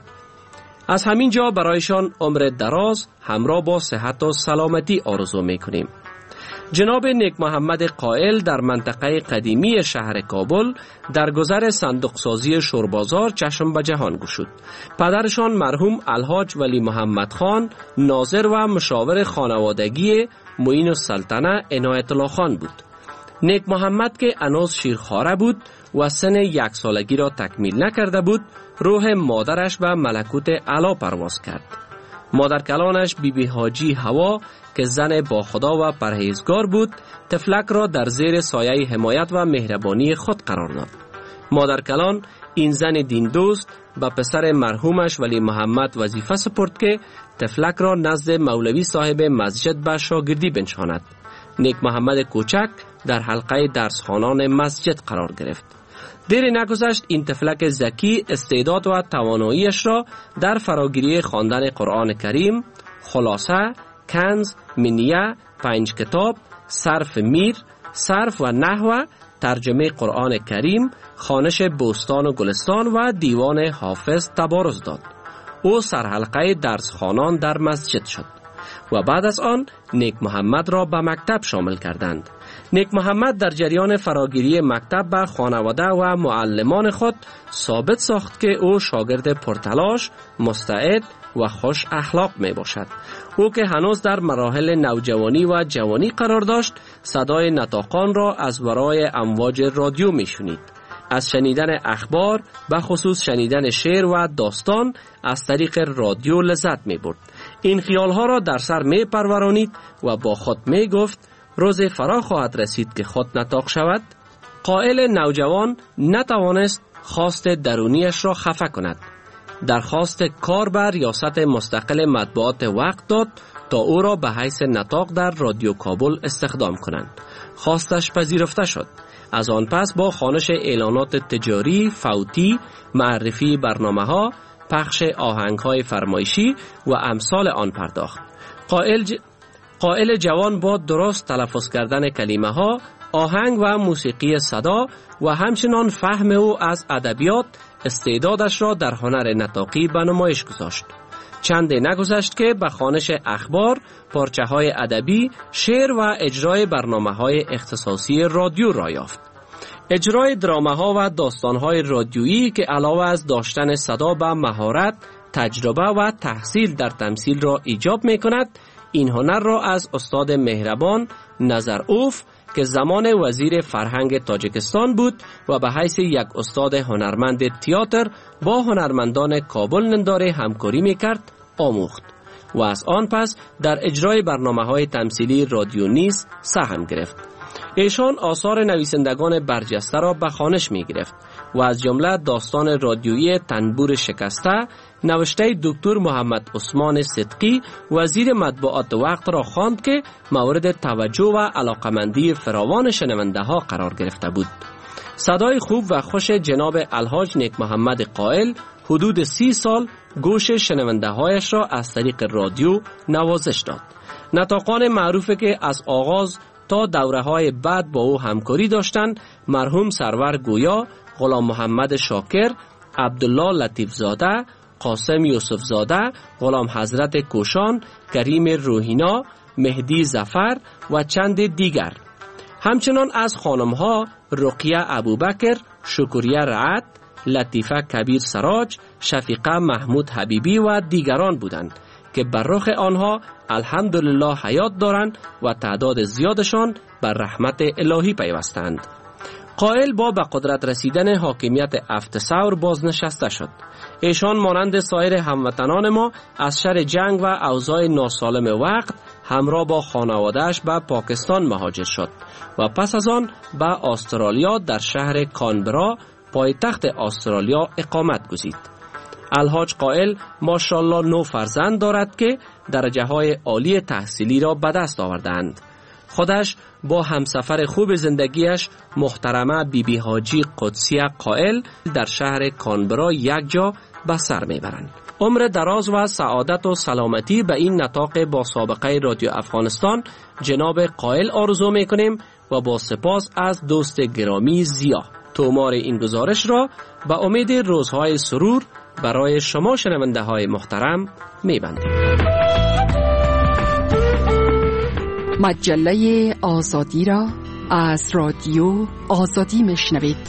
از همین جا برایشان عمر دراز همراه با صحت و سلامتی آرزو میکنیم. جناب نیک محمد قائل در منطقه قدیمی شهر کابل در گذر صندوق سازی شوربازار چشم به جهان گشود. پدرشان مرحوم الحاج ولی محمد خان ناظر و مشاور خانوادگی معین السلطنه عنایت الله خان بود. نیک محمد که هنوز شیرخواره بود و سن یک سالگی را تکمیل نکرده بود، روح مادرش به ملکوت اعلی پرواز کرد. مادر کلانش بی بی حاجی هوا که زن با خدا و پرهیزگار بود، طفلک را در زیر سایه حمایت و مهربانی خود قرار داد. مادر کلان این زن دین دوست به پسر مرحومش ولی محمد وظیفه سپرد که طفلک را نزد مولوی صاحب مسجد به شاگردی بنشاند. نیک محمد کوچک در حلقه درسخوانان مسجد قرار گرفت. دیر نگذشت این طفلک ذکی استعداد و تواناییش را در فراگیری خواندن قرآن کریم، خلاصه، کنز، منیه، پنج کتاب، صرف میر، صرف و نحو، ترجمه قرآن کریم، خوانش بوستان و گلستان و دیوان حافظ تبارز داد. او سرحلقه درسخوانان در مسجد شد و بعد از آن نیک محمد را به مکتب شامل کردند. نیک محمد در جریان فراگیری مکتب به خانواده و معلمان خود ثابت ساخت که او شاگرد پرتلاش، مستعد و خوش اخلاق می باشد. او که هنوز در مراحل نوجوانی و جوانی قرار داشت، صدای نطاقان را از ورای امواج رادیو می شنید. از شنیدن اخبار به خصوص شنیدن شعر و داستان از طریق رادیو لذت می برد. این خیالها را در سر می پرورانید و با خود می گفت روز فرا خواهد رسید که خود نطاق شود. قائل نوجوان نتوانست خواست درونیش را خفه کند. درخواست کار بر ریاست مستقل مطبوعات وقت داد تا او را به حیث نطاق در رادیو کابل استخدام کنند. خواستش پذیرفته شد. از آن پس با خوانش اعلانات تجاری، فوتی، معرفی برنامه‌ها، پخش آهنگ‌های فرمایشی و امثال آن پرداخت. قائل ج... قائل جوان با درست تلفظ کردن کلمه ها، آهنگ و موسیقی صدا و همچنان فهم او از ادبیات استعدادش را در هنر نطاقی به نمایش گذاشت. چند نگذشت که به خوانش اخبار، پارچه های ادبی، شعر و اجرای برنامه های اختصاصی رادیو را یافت. اجرای درامه ها و داستان های رادیویی که علاوه از داشتن صدا به مهارت، تجربه و تحصیل در تمثیل را ایجاب می کند، این هنر را از استاد مهربان نظر اوف که زمان وزیر فرهنگ تاجیکستان بود و به حیث یک استاد هنرمند تئاتر با هنرمندان کابل ننداره همکاری میکرد آموخت و از آن پس در اجرای برنامه‌های تمثیلی رادیو نیز سهم گرفت. ایشان آثار نویسندگان برجسته را به خوانش می گرفت و از جمله داستان رادیویی تنبور شکسته نوشته دکتر محمد عثمان صدقی وزیر مطبوعات وقت را خواند که مورد توجه و علاقمندی فراوان شنونده ها قرار گرفته بود. صدای خوب و خوش جناب الحاج نیک محمد قائل حدود سی سال گوش شنونده هایش را از طریق رادیو نوازش داد. نطاقان معروفی که از آغاز تا دوره های بعد با او همکاری داشتند مرحوم سرور گویا، غلام محمد شاکر، عبدالله لطیف زاده، قاسم یوسف زاده، غلام حضرت کوشان، کریم روحینا، مهدی ظفر و چند دیگر. همچنان از خانمها رقیه ابوبکر، شکریه رعد، لطیفه کبیر سراج، شفیقه محمود حبیبی و دیگران بودند که بر رخ آنها الحمدلله حیات دارند و تعداد زیادشان بر رحمت الهی پیوستند. قائل با به قدرت رسیدن حاکمیت افتثور بازنشسته شد. ایشان مانند سایر هموطنان ما از شر جنگ و اوضاع ناسالم وقت همراه با خانواده‌اش به پاکستان مهاجر شد و پس از آن به استرالیا در شهر کانبرا پایتخت استرالیا اقامت گزید. الحاج قائل ماشاءالله نو فرزند دارد که درجه های عالی تحصیلی را به دست آوردند. خودش با همسفر خوب زندگیش محترمه بی بی حاجی قدسیه قائل در شهر کانبرا یک جا به سر میبرند. عمر دراز و سعادت و سلامتی به این نطاق با سابقه رادیو افغانستان جناب قائل آرزو میکنیم و با سپاس از دوست گرامی زیا. تومار این گزارش را به امید روزهای سرور برای شما شنونده های محترم میبندیم. مجله آزادی را از رادیو آزادی میشنوید.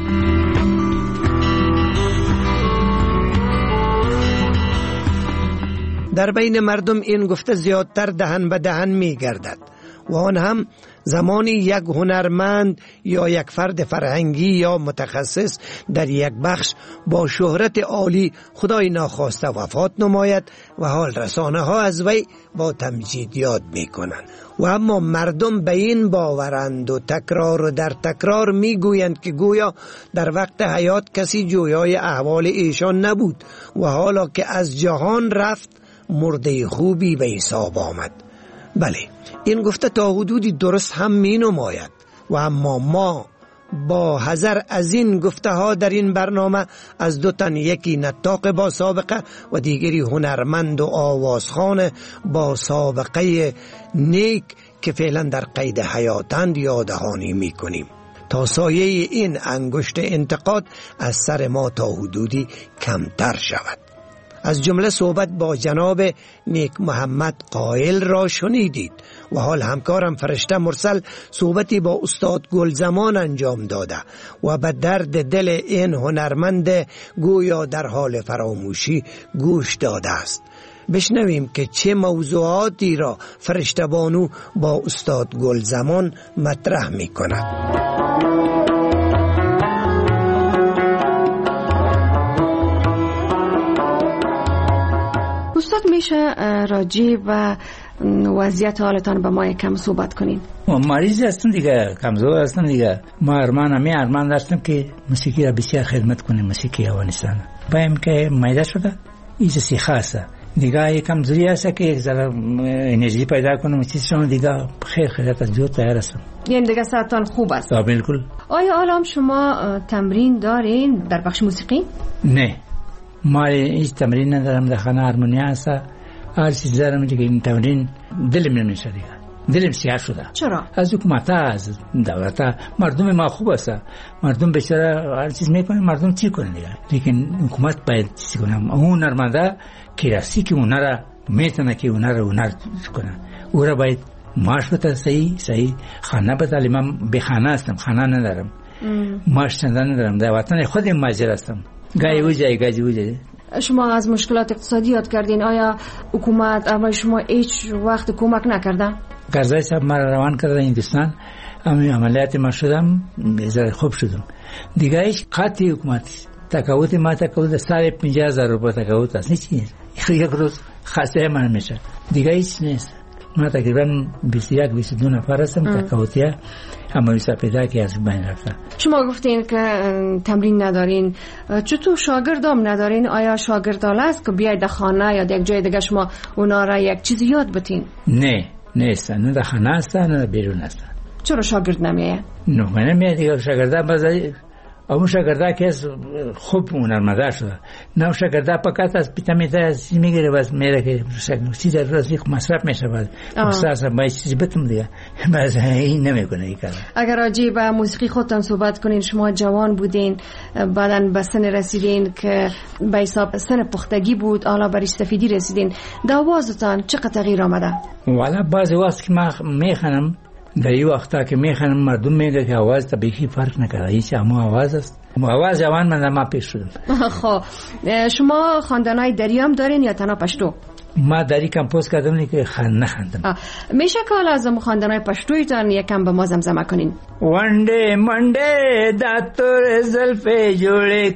در بین مردم این گفته زیادتر دهن به دهن می گردد و آن هم زمانی یک هنرمند یا یک فرد فرهنگی یا متخصص در یک بخش با شهرت عالی خدای ناخواسته وفات نماید و حال رسانه ها از وی با تمجید یاد می کنند و اما مردم به این باورند و تکرار و در تکرار می گویند که گویا در وقت حیات کسی جویای احوال ایشان نبود و حالا که از جهان رفت مرده خوبی به حساب آمد. بله، این گفته تا حدودی درست هم می نماید و اما ما با حذر از این گفته ها در این برنامه از دو تن، یکی نطاق با سابقه و دیگری هنرمند و آوازخوان با سابقه نیک که فعلا در قید حیاتند یادهانی می کنیم تا سایه این انگشت انتقاد از سر ما تا حدودی کمتر شود. از جمله صحبت با جناب نیک محمد قائل را شنیدید و حال همکارم فرشته مرسل صحبتی با استاد گلزمان انجام داده و به درد دل این هنرمند گویا در حال فراموشی گوش داده است. بشنویم که چه موضوعاتی را فرشته بانو با استاد گلزمان مطرح می کند. استاد میشه راجع و وضعیت حالتان به ما یکم صحبت کنین؟ ما مریض هستم دیگه، کمزور هستم دیگه. ما ارمان همی ارمان داشتم که موسیقی را بسیار خدمت کنیم، موسیقی افغانستان. بایم که میده شده ایچ سیخه است دیگه، یک کمزوری است که یک ذره انرژی پیدا کنم چیزشون دیگه خیر خیر تا زود تیار هستم. یعنی دیگه صحتتان خوب است؟ آه بالکل. آیا الان شما تمرین دارین در بخش موسیقی؟ نه، ما هیچ تمرین ندارم. در خانه هارمونی هست، هر چیز دارم دیگه. این تمرین دلم نمیشه دیگه، دلم سیاه شده. چرا؟ از حکومت، از دولت. مردم ما خوب است، مردم بیچاره هر چیز میکنه، مردم چی کنه دیگه. لیکن حکومت باید چیزی کنه. اون هنرمنده که راستی که اون را میتونه که اون را هنر کنه، او را باید معاش بده. صحیح صحیح خانه بده. من به خانه هستم، خانه ندارم، معاش ندارم، در وطن خودم ماجر هستم. گاهی وجای گاهی وجای. شما از مشکلات اقتصادی یاد کردین، آیا حکومت اما شما هیچ وقت کمک نکرده؟ قرضای صاحب مرا روان کرده هندوستان، همین عملیات ما شدم بذار خوب شدم دیگه هیچ قطعی حکومت تقاوت ما تقاوت سال پنجاه هزار روپیه تقاوت است نیست یک روز خسته من میشه دیگه هیچ نیست ما تقریبا بیست و یک بیست و دو نفر هستم تقاوتیه اما ایسا پیدا که از بین رفتن. شما گفتین که تمرین ندارین، چطور شاگردام ندارین؟ آیا شاگردال است که بیاید در خانه یا در یک جای دیگه شما اونا را یک چیزی یاد بتین؟ نه نیستن، نه در خانه هستن نه بیرون هستن. چرا شاگرد نمیه؟ نه من نمیه دیگه شاگردان بازای اون شاگردا که خوب هنرمند شده نه شاگردا فقط از پیتامیتا از میگیره باز میره که چیز روزی مصرف میشه بعد احساس باید چیز بتم دیگه باز این نمیکنه این کار. اگر راجع به موسیقی خودتان صحبت کنین، شما جوان بودین بعدن به سن رسیدین که به حساب سن پختگی بود حالا بر استفیدی رسیدین، در آوازتان چقدر تغییر آمده؟ والا بعضی وقت که ما میخونم در این وقتا که میخوانم مردم میگه که آواز طبیعی فرق نکرده هیچ اما آواز است آواز جوان من ما پیش شدم. خب شما خواندنای دری هم دارین یا تنها پشتو؟ ما دری کمپوز کردم که خان نخوندم. میشه که حالا از خواندنای پشتویتان یکم به ما زمزمه کنین؟ ونده منده داتور زلف جوړه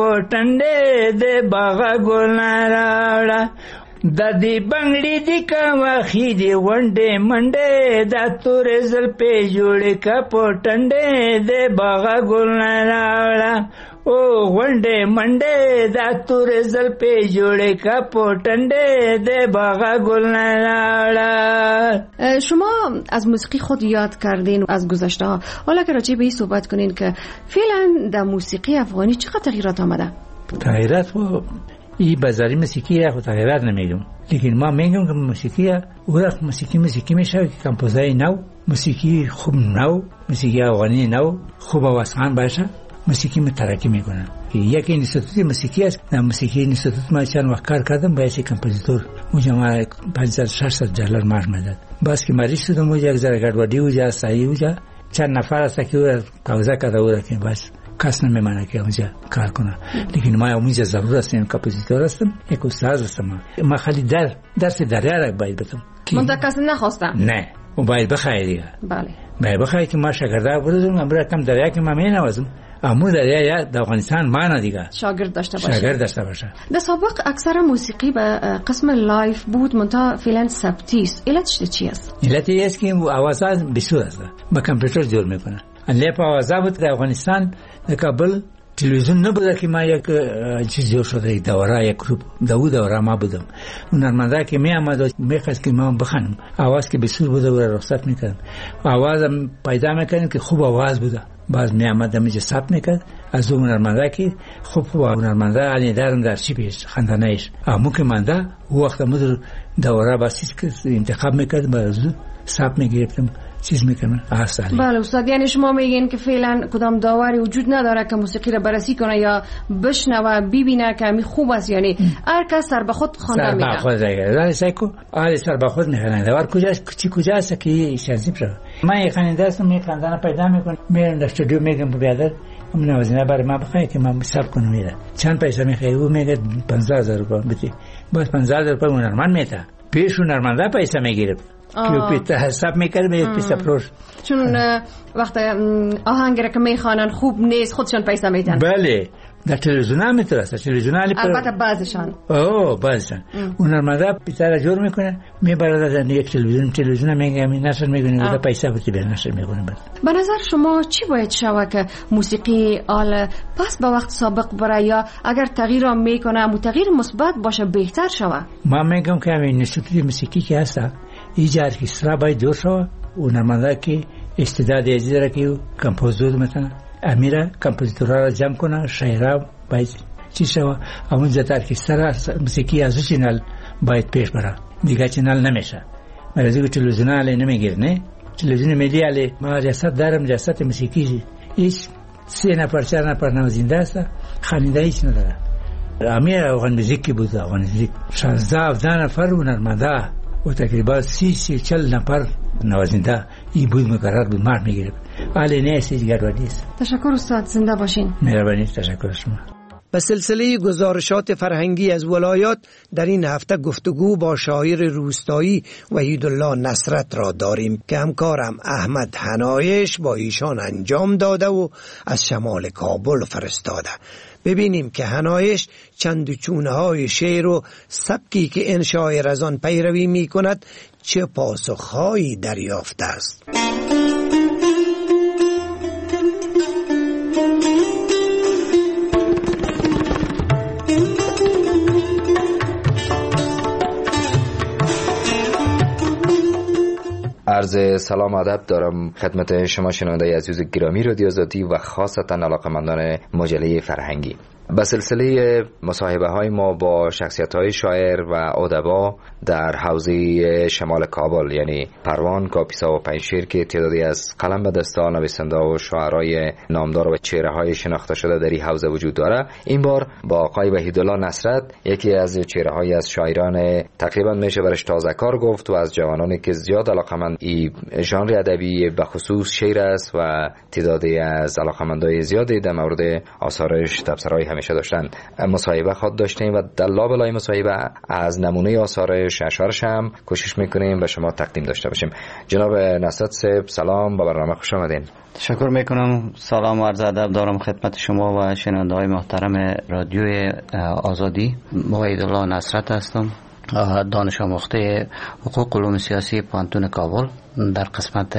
کپوټنده د باغ ګل راړه د دې بنگړي د کواخې دی ونډه منډه د تور زل په جوړې کپټنډه د باغ ګل راړه او ونډه منډه د تور زل په جوړې کپټنډه د باغ ګل راړه. شما از موسیقی خود یاد کردین از گذشته ها، حالا که راجع به این صحبت کنین که فعلا در موسیقی افغانی چقدر تغییرات آمده؟ تغییرات و این بازاری موسیقی خود تغییرات نمیگم، لیکن ما میگم که موسیقی وقت موسیقی موسیقی میشه که کمپوزای نو، موسیقی خوب نو، موسیقی افغانی نو خوب آوازخوان باشه، موسیقی مترقی میکنه. یکی اینستیتوت موسیقی است، در موسیقی اینستیتوت ما چند وقت کار کردم با یک کمپوزیتور، اونجا ما پانصد ششصد دلار معاش میداد. بس که مریض شدم اونجا یک ذره گډوډي اونجا سایه اونجا چند نفر است که کاغذ کرده که بس کس نمیمانه که اونجا کار کنه، لیکن ما اونجا ضرور است این کمپوزیتور هستم، یک استاد هستم. ما خالی در درس دریا را باید بدم. من تا کسی نخواستم. نه، و باید بخوای دیگه. بله. باید بخوای که ما شاگردا بودم، امروز کم دریا که ما مینوازم. امو دریا یا در افغانستان ما نه دیگه. شاگرد داشته باشه. شاگرد داشته باشه. در سابق اکثر موسیقی به قسم لایف بود، منتها فعلا ثبتی است. علتش چی است؟ علت است که آوازها بسیار است. با کامپیوتر جور میکنه. لیپ آوازها بود در افغانستان در کابل تلویزیون نبوده که ما یک چیز جور شده، یک دوره یک گروپ دو دوره ما بودم. اون هنرمندا که می آمد و میخواست که ما بخوانم، آواز که بسیار بوده و رخصت میکردم، آوازم پیدا میکردم که خوب آواز بوده. باز می آمد میشه ثبت میکرد از اون هنرمندا که خوب خوب هنرمندا علی دارم در چی پیش خواندنش امو که منده وقت مدر دوره باسی که انتخاب میکرد باز ثبت میگرفتم چیز میکنه اصلا. بله استاد، یعنی شما میگین که فعلا کدام داوری وجود نداره که موسیقی را بررسی کنه یا بشنوه ببینه که می خوب است، یعنی هر کس سر به خود خوانده میده. سر به خود دیگه ولی سایکو آره سر به خود میخوانه. داور کجاست چی کجاست که شنزیب شد. من یک خواننده هستم، می خواندن پیدا میکنم، میرم در استودیو میگم بیادر من نوازنده برای ما بخوای که من حساب کنم میره. چند پیسه میخوای؟ او میگه پانزده هزار روپیه بدی. باز پانزده هزار روپیه هنرمند میده. پیش هنرمنده پیسه میگیره. که پیتا حساب میکرد به پیسه پروش، چون وقت آهنگ را که میخوانن خوب نیست خودشان پیسه میدن. بله در تلویزیون هم میتونه است، تلویزیون هم البته بعضشان اوه بعضشان هنرمندا پیسه را جور میکنه میبره در یک تلویزیون، تلویزیون میگه می نشر میگه و پیسه بده به نشر میکنه. به نظر شما چی باید شوه که موسیقی آل پس به وقت سابق برای یا اگر تغییر هم میکنه مو تغییر مثبت باشه بهتر شوه؟ ما میگم که همین اینستیتوت موسیقی که هست ایجا ارکسترا باید جور شوه، هنرمندا که استعداد ازی داره که کمپوزور مثلا امیره کمپوزیتورها را جمع کنه، شاعرها باید چی شوه، همون جت ارکسترا موسیقی از چینل باید پیش بره، دیگه چینل نمیشه. مرزی که تلویزیون علی نمیگیر نه، تلویزیون ملی علی ما ریاست دارم، ریاست موسیقی هیچ سه نفر چهار نفر نوازنده است، خواننده هیچ نداره. امیر افغان موسیقی بود، افغان موسیقی شانزده هفده نفر هنرمندا و تقریبا سی سی چل نفر نوازنده ای بود مقرر بود مار میگیره. علی نه سیز گردوادی است. تشکر استاد، زنده باشین. مهربانی، تشکر شما. به سلسله گزارشات فرهنگی از ولایات در این هفته گفتگو با شاعر روستایی وحیدالله نصرت را داریم که همکارم احمد حنایش با ایشان انجام داده و از شمال کابل فرستاده. ببینیم که حنایش چند چونه های شعر و سبکی که این شاعر از آن پیروی می کند چه پاسخهایی دریافته است. عرض سلام ادب دارم خدمت شما شنونده عزیز گرامی رادیو آزادی و خاصتا علاقه‌مندان مجله فرهنگی. به سلسله مصاحبه های ما با شخصیت های شاعر و ادبا در حوزه شمال کابل یعنی پروان، کاپیسا و پنجشیر که تعدادی از قلم به دستا نویسنده و شاعرای نامدار و چهره های شناخته شده در این حوزه وجود داره. این بار با آقای وحیدالله نصرت، یکی از چهره های از شاعران تقریبا میشه برش تازه کار گفت و از جوانانی که زیاد علاقمند این ژانر ادبی به خصوص شعر است و تعدادی از علاقمندای زیادی در مورد آثارش تبصره‌ای همیشه داشتن مصاحبه خود داشتیم و در لابلای مصاحبه از نمونه آثارش اشعارش هم کوشش میکنیم به شما تقدیم داشته باشیم. جناب نصرت صاحب سلام، با برنامه خوش آمدین. تشکر میکنم. سلام و عرض ادب دارم خدمت شما و شنونده های محترم رادیوی آزادی. وحیدالله نصرت هستم، دانش آموخته حقوق علوم سیاسی پانتون کابل در قسمت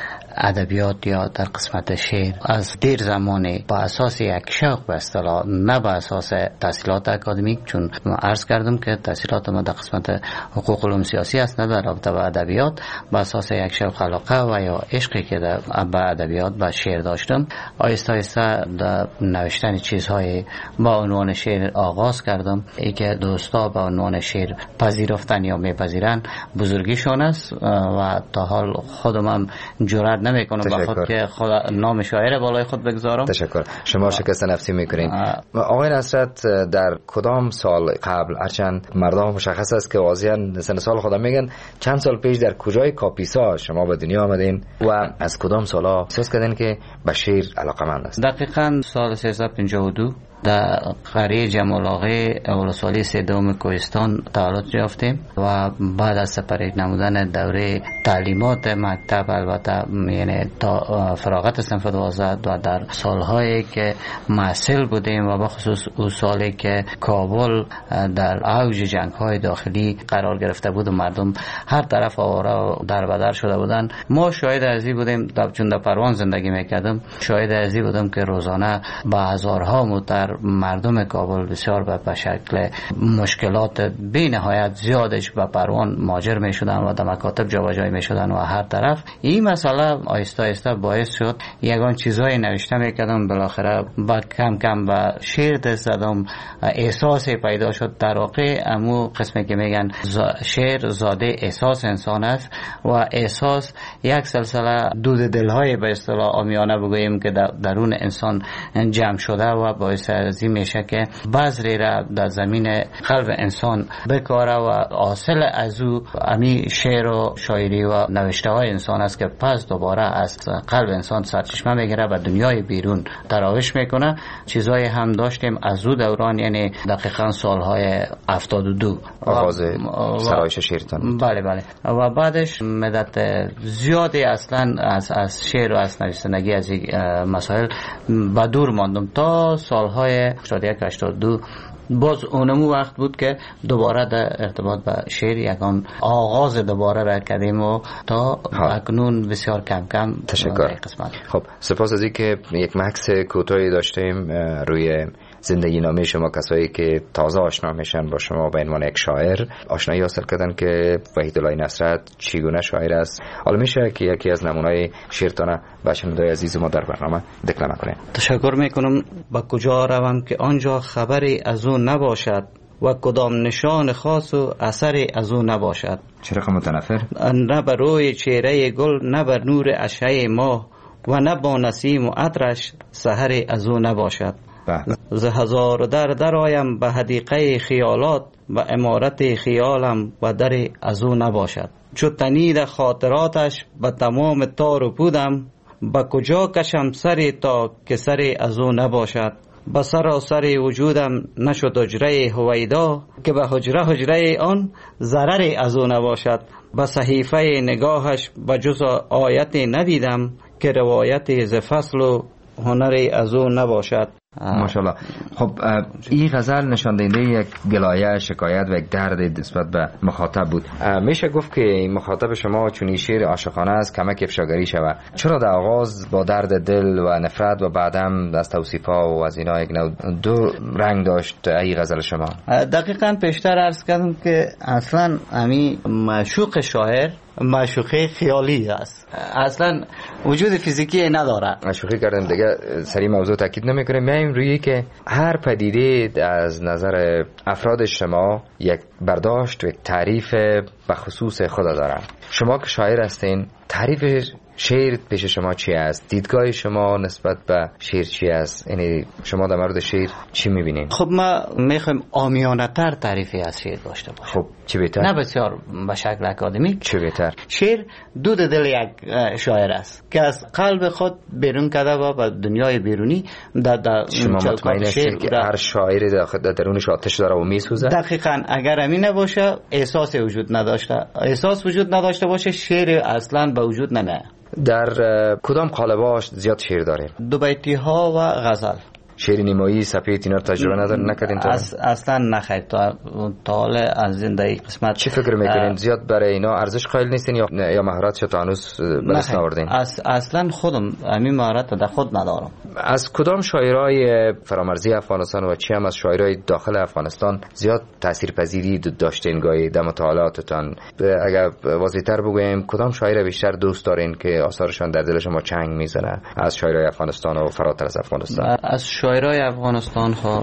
ادبیات یا در قسمت شعر. از دیر زمانی با اساس یک شوق به اصطلاح، نه به اساس تحصیلات اکادمیک، چون عرض کردم که تحصیلات ما در قسمت حقوق علوم سیاسی است، نه در رابطه با ادبیات، به اساس یک شوق علاقه و یا عشقی که در به ادبیات و شعر داشتم، آهسته آهسته در نوشتن چیزهای با عنوان شعر آغاز کردم. ای که دوستا با عنوان شعر پذیرفتن یا میپذیرن بزرگیشان است و تا حال خودم هم جرأت نمیکنم با خود که خود نام شاعر بالای خود بگذارم. تشکر. شما شکست نفسی میکنین. آقای نصرت در کدام سال قبل، هرچند مردم مشخص است که واضحا سن سال خودم میگن، چند سال پیش در کجای کاپیسا شما به دنیا آمدین و از کدام سالا احساس کردین که به شعر علاقه‌مند است؟ دقیقاً سال سیصد و پنجاه و دو در قریه جمال آقای ولسوالی سیدوم کوهستان تولد یافتیم و بعد از سپری نمودن دوره تعلیمات مکتب، البته یعنی تا فراغت صنف دوازده و در سالهایی که محصل بودیم و بخصوص اون سالی که کابل در اوج جنگ‌های داخلی قرار گرفته بود و مردم هر طرف آواره و در بدر شده بودن، ما شاهد ازی بودیم. چون در پروان زندگی میکردم، شاهد ازی بودم که روزانه با هزارها موتر مردم کابل بسیار به شکل مشکلات بی نهایت زیادش به پروان ماجر می شدن و در مکاتب جابجایی می شدن و هر طرف. این مسئله آهسته آهسته باعث شد یگان چیزای نوشته میکردم، بالاخره با کم کم به شعر دست زدم، احساسی پیدا شد. در واقع امو قسمی که میگن شعر زاده احساس انسان است و احساس یک سلسله دود دلهای به اصطلاح عامیانه بگوییم که در درون انسان جمع شده و باعث ازی میشه که بذری را در زمین قلب انسان بکاره و حاصل از او امی شعر و شاعری و نوشته های انسان است که پس دوباره از قلب انسان سرچشمه میگیره و دنیای بیرون تراوش میکنه. چیزایی هم داشتیم از او دوران، یعنی دقیقا سالهای هفتاد و دو آغاز سرایش شعرتان. بله بله. و بعدش مدت زیادی اصلا از از شعر و از نویسندگی از این مسائل به دور ماندم تا سالهای هشتاد و یک هشتاد و دو. باز اونمو وقت بود که دوباره در ارتباط با شعر یکان آغاز دوباره را کردیم و تا اکنون بسیار کم کم. تشکر. خب سپاس از اینکه یک مکس کوتاهی داشتیم روی زندگی نامه شما، کسایی که تازه آشنا میشن با شما به عنوان یک شاعر آشنایی حاصل کردن که وحیدالله نصرت چگونه شاعر است. حالا میشه که یکی از نمونه‌های شعرتان به شنونده‌های عزیز ما در برنامه دکلمه کنید؟ تشکر میکنم. با کجا روم که آنجا خبری از او نباشد و کدام نشان خاص و اثری از او نباشد. چرا متنفر؟ نه بر روی چهره گل، نه بر نور اشعه ماه و نه با نسیم و عطرش سحری از او نباشد. ز هزار در در آیم به حدیقه خیالات و امارت خیالم و در از او نباشد. چو تنید خاطراتش به تمام تار و پودم، با کجا کشم سری تا که سری از او نباشد. به سراسر وجودم نشد حجره هویدا که به حجره حجره آن ضرری از او نباشد. به صحیفه نگاهش به جز آیتی ندیدم که روایتی ز فصل و هنری از او نباشد. ماشاءالله. خب این غزل نشان دهنده یک گلایه، شکایت و یک درد نسبت به مخاطب بود. میشه گفت که مخاطب شما چون این شعر عاشقانه است کمک افشاگری شود. چرا در آغاز با درد دل و نفرت و بعدم از توصیفا و از اینا یک نوع دو رنگ داشت این غزل شما؟ دقیقاً پیشتر عرض کردم که اصلا امی معشوق شاعر معشوقه خیالی است، اصلا وجود فیزیکی نداره. معشوقی کردن دیگه سری موضوع تاکید نمیکنه. میایم روی که هر پدیده از نظر افراد شما یک برداشت و یک تعریف به خصوص خود داره. شما که شاعر هستین، تعریف شعر پیش شما چی است؟ دیدگاه شما نسبت به شعر چی است؟ یعنی شما در مورد شعر چی میبینید؟ خب ما میخوایم عامیانه تر تعریفی از شعر داشته باشیم. خب چی بهتر؟ نه بسیار به شکل اکادمیک. چی بهتر؟ شعر دود دل یک شاعر است که از قلب خود بیرون کرده و به دنیای بیرونی در در شما مطمئن هستید که هر شاعری در درونش آتش داره و میسوزه؟ دقیقاً. اگر همین نباشه احساس وجود نداشته احساس وجود نداشته باشه شعر اصلا به وجود نمیاد. در کدام قالباش زیاد شعر داریم؟ دو بیتی ها و غزل. شعر نیمایی، سپید اینا رو تجربه ندارین؟ نکردین تا اص اصلا نخیر تا تا حال از زندگی قسمت. چی فکر میکنین زیاد برای اینا ارزش قائل نیستین یا یا مهارت شو تا هنوز برس نوردین؟ اص اصلا خودم همین مهارت در خود ندارم. از کدام شاعرای فرامرزی افغانستان و چی هم از شاعرای داخل افغانستان زیاد تاثیرپذیری داشتین گاهی در مطالعاتتان؟ اگر واضح‌تر بگویم کدام شاعر بیشتر دوست دارین که آثارشان در دل شما چنگ میزنه از شاعرای افغانستان و فراتر از افغانستان؟ از شاعرای افغانستان ها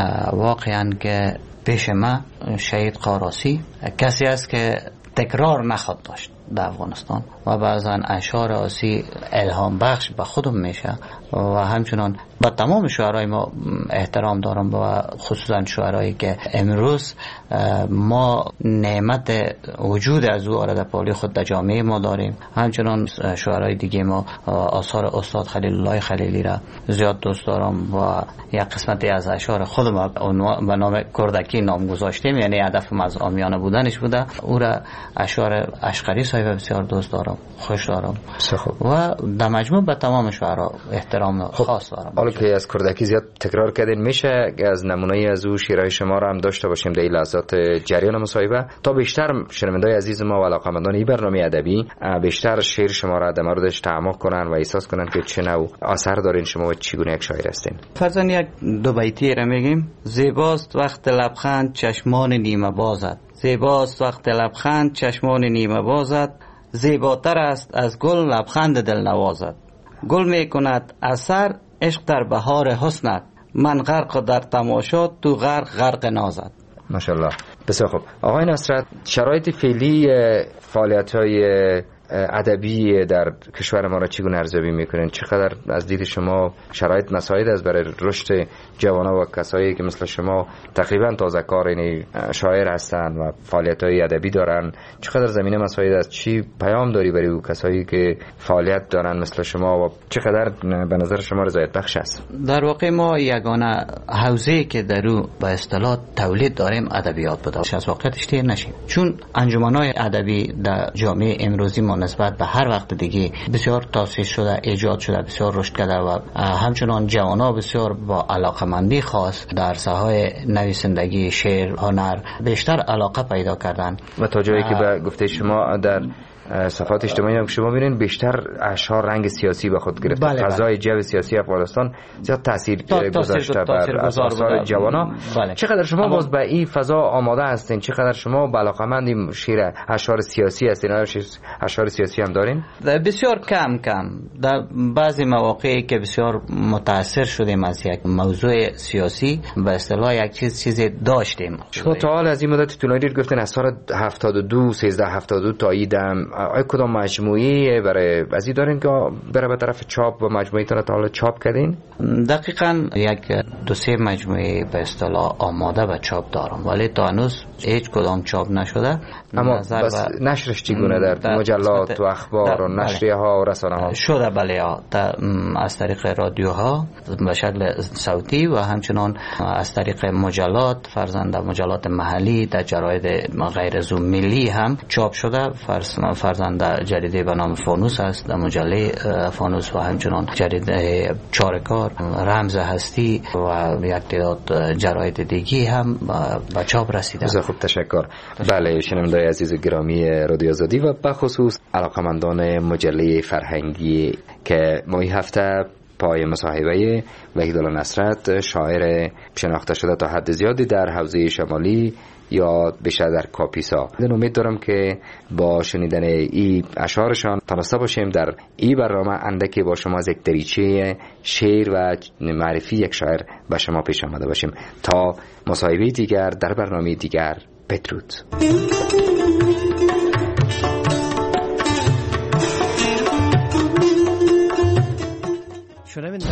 واقعا که پیش ما شهید قاراسی کسی است که تکرار نخواد داشت در افغانستان و بعضا اشعار آسی الهام بخش به خودم میشه و همچنان با تمام شعرهای ما احترام دارم و خصوصا شعرهایی که امروز ما نعمت وجود از او آرده پالی خود در جامعه ما داریم. همچنان شعرهای دیگه ما آثار استاد خلیل الله خلیلی را زیاد دوست دارم و یک قسمتی از اشعار خودم به نام کردکی نام گذاشتیم، یعنی هدفم از عامیانه بودنش بوده. او را اشعار اشقری صاحب بسیار دوست دارم، خوش دارم و در مجموع به تمام شعرها احترام خاص دارم. حالا که از کردکی زیاد تکرار کردین میشه از نمونه از او شعرهای شما را هم داشته باشیم در این لحظات جریان مصاحبه تا بیشتر شنوندگان عزیز ما و علاقه‌مندان این برنامه ادبی بیشتر شعر شما را در موردش تعمق کنن و احساس کنن که چه نوع اثر دارین شما و چگونه یک شاعر هستین. فرضاً یک دو بیتی را میگیم: زیباست وقت لبخند چشمان نیمه بازت، زیباست وقت لبخند چشمان نیمه بازت، زیباتر است از گل لبخند دل نوازت، گل می کند اثر عشق در بهار حسنت، من غرق در تماشا تو غرق غرق نازت. ماشاءالله، بسیار خوب. آقای نصرت، شرایط فعلی فعالیت‌های ادبی در کشور ما را چگونه ارزیابی میکنین؟ چقدر از دید شما شرایط مساعد است برای رشد جوانان و کسایی که مثل شما تقریبا تازه کار یعنی شاعر هستند و فعالیت‌های ادبی دارن؟ چقدر زمینه مساعد است؟ چی پیام داری برای او کسایی که فعالیت دارن مثل شما و چقدر به نظر شما رضایت بخش است؟ در واقع ما یگانه حوزه‌ای که در او به اصطلاح تولید داریم ادبیات بوده. از واقعیتش تیر نشیم، چون انجمن‌های ادبی در جامعه امروزی ما نسبت به هر وقت دیگه بسیار تاسیس شده، ایجاد شده، بسیار رشد کرده و همچنان جوانان بسیار با علاقمندی خاص در ساحه نویسندگی، شعر، هنر بیشتر علاقه پیدا کردن و تا جایی که به گفته شما در صفحات اجتماعی هم شما می‌بینید بیشتر اشعار رنگ سیاسی به خود گرفته. بله فضای جو سیاسی افغانستان زیاد تاثیر گذاشته بر آثار جوانان. بله. چقدر شما باز به این فضا آماده هستین؟ چقدر شما علاقه‌مند شعر اشعار سیاسی هستین؟ اشعار سیاسی هم دارین؟ بسیار کم کم در بعضی مواقعی که بسیار متاثر شدیم از یک موضوع سیاسی به اصطلاح یک چیز چیزی داشتیم. شما تا حال از این مدت طولانی گفتین اثار هفتاد و دو سیزده هفتاد و دو تاییدم، آیا کدام مجموعی برای وزی دارین که برای به طرف چاپ و مجموعی تان تا حالا چاپ کردین؟ دقیقاً یک دو سه مجموعه به اصطلاح آماده و چاپ دارم، ولی تا هنوز هیچ کدام چاپ نشده. اما بس نشرش چگونه در, در مجلات و اخبار و نشریه ها و رسانه ها شده؟ بله، از طریق رادیوها به شکل صوتی و همچنان از طریق مجلات، فرزند مجلات محلی، در جراید غیر از ملی هم چاپ شده. فرزند جریده به نام فانوس است، در مجله فانوس، و همچنان جریده چارکار، رمز هستی و یک تعداد جراید دیگی هم به چاپ رسیده. بسیار خوب، تشکر. بله، شنوندگان عزیز گرامی رادیو آزادی و به خصوص علاقمندان مجله فرهنگی که ما این هفته پای مصاحبه وحیدالله نصرت، شاعر شناخته شده تا حد زیادی در حوزه شمالی یا بیشتر در کاپیسا، من امید دارم که با شنیدن ای اشعارشان تونسته باشیم در ای برنامه اندکی با شما از یک دریچه شعر و معرفی یک شاعر به شما پیش آمده باشیم. تا مصاحبه دیگر در برنامه دیگر، بدرود. شنونده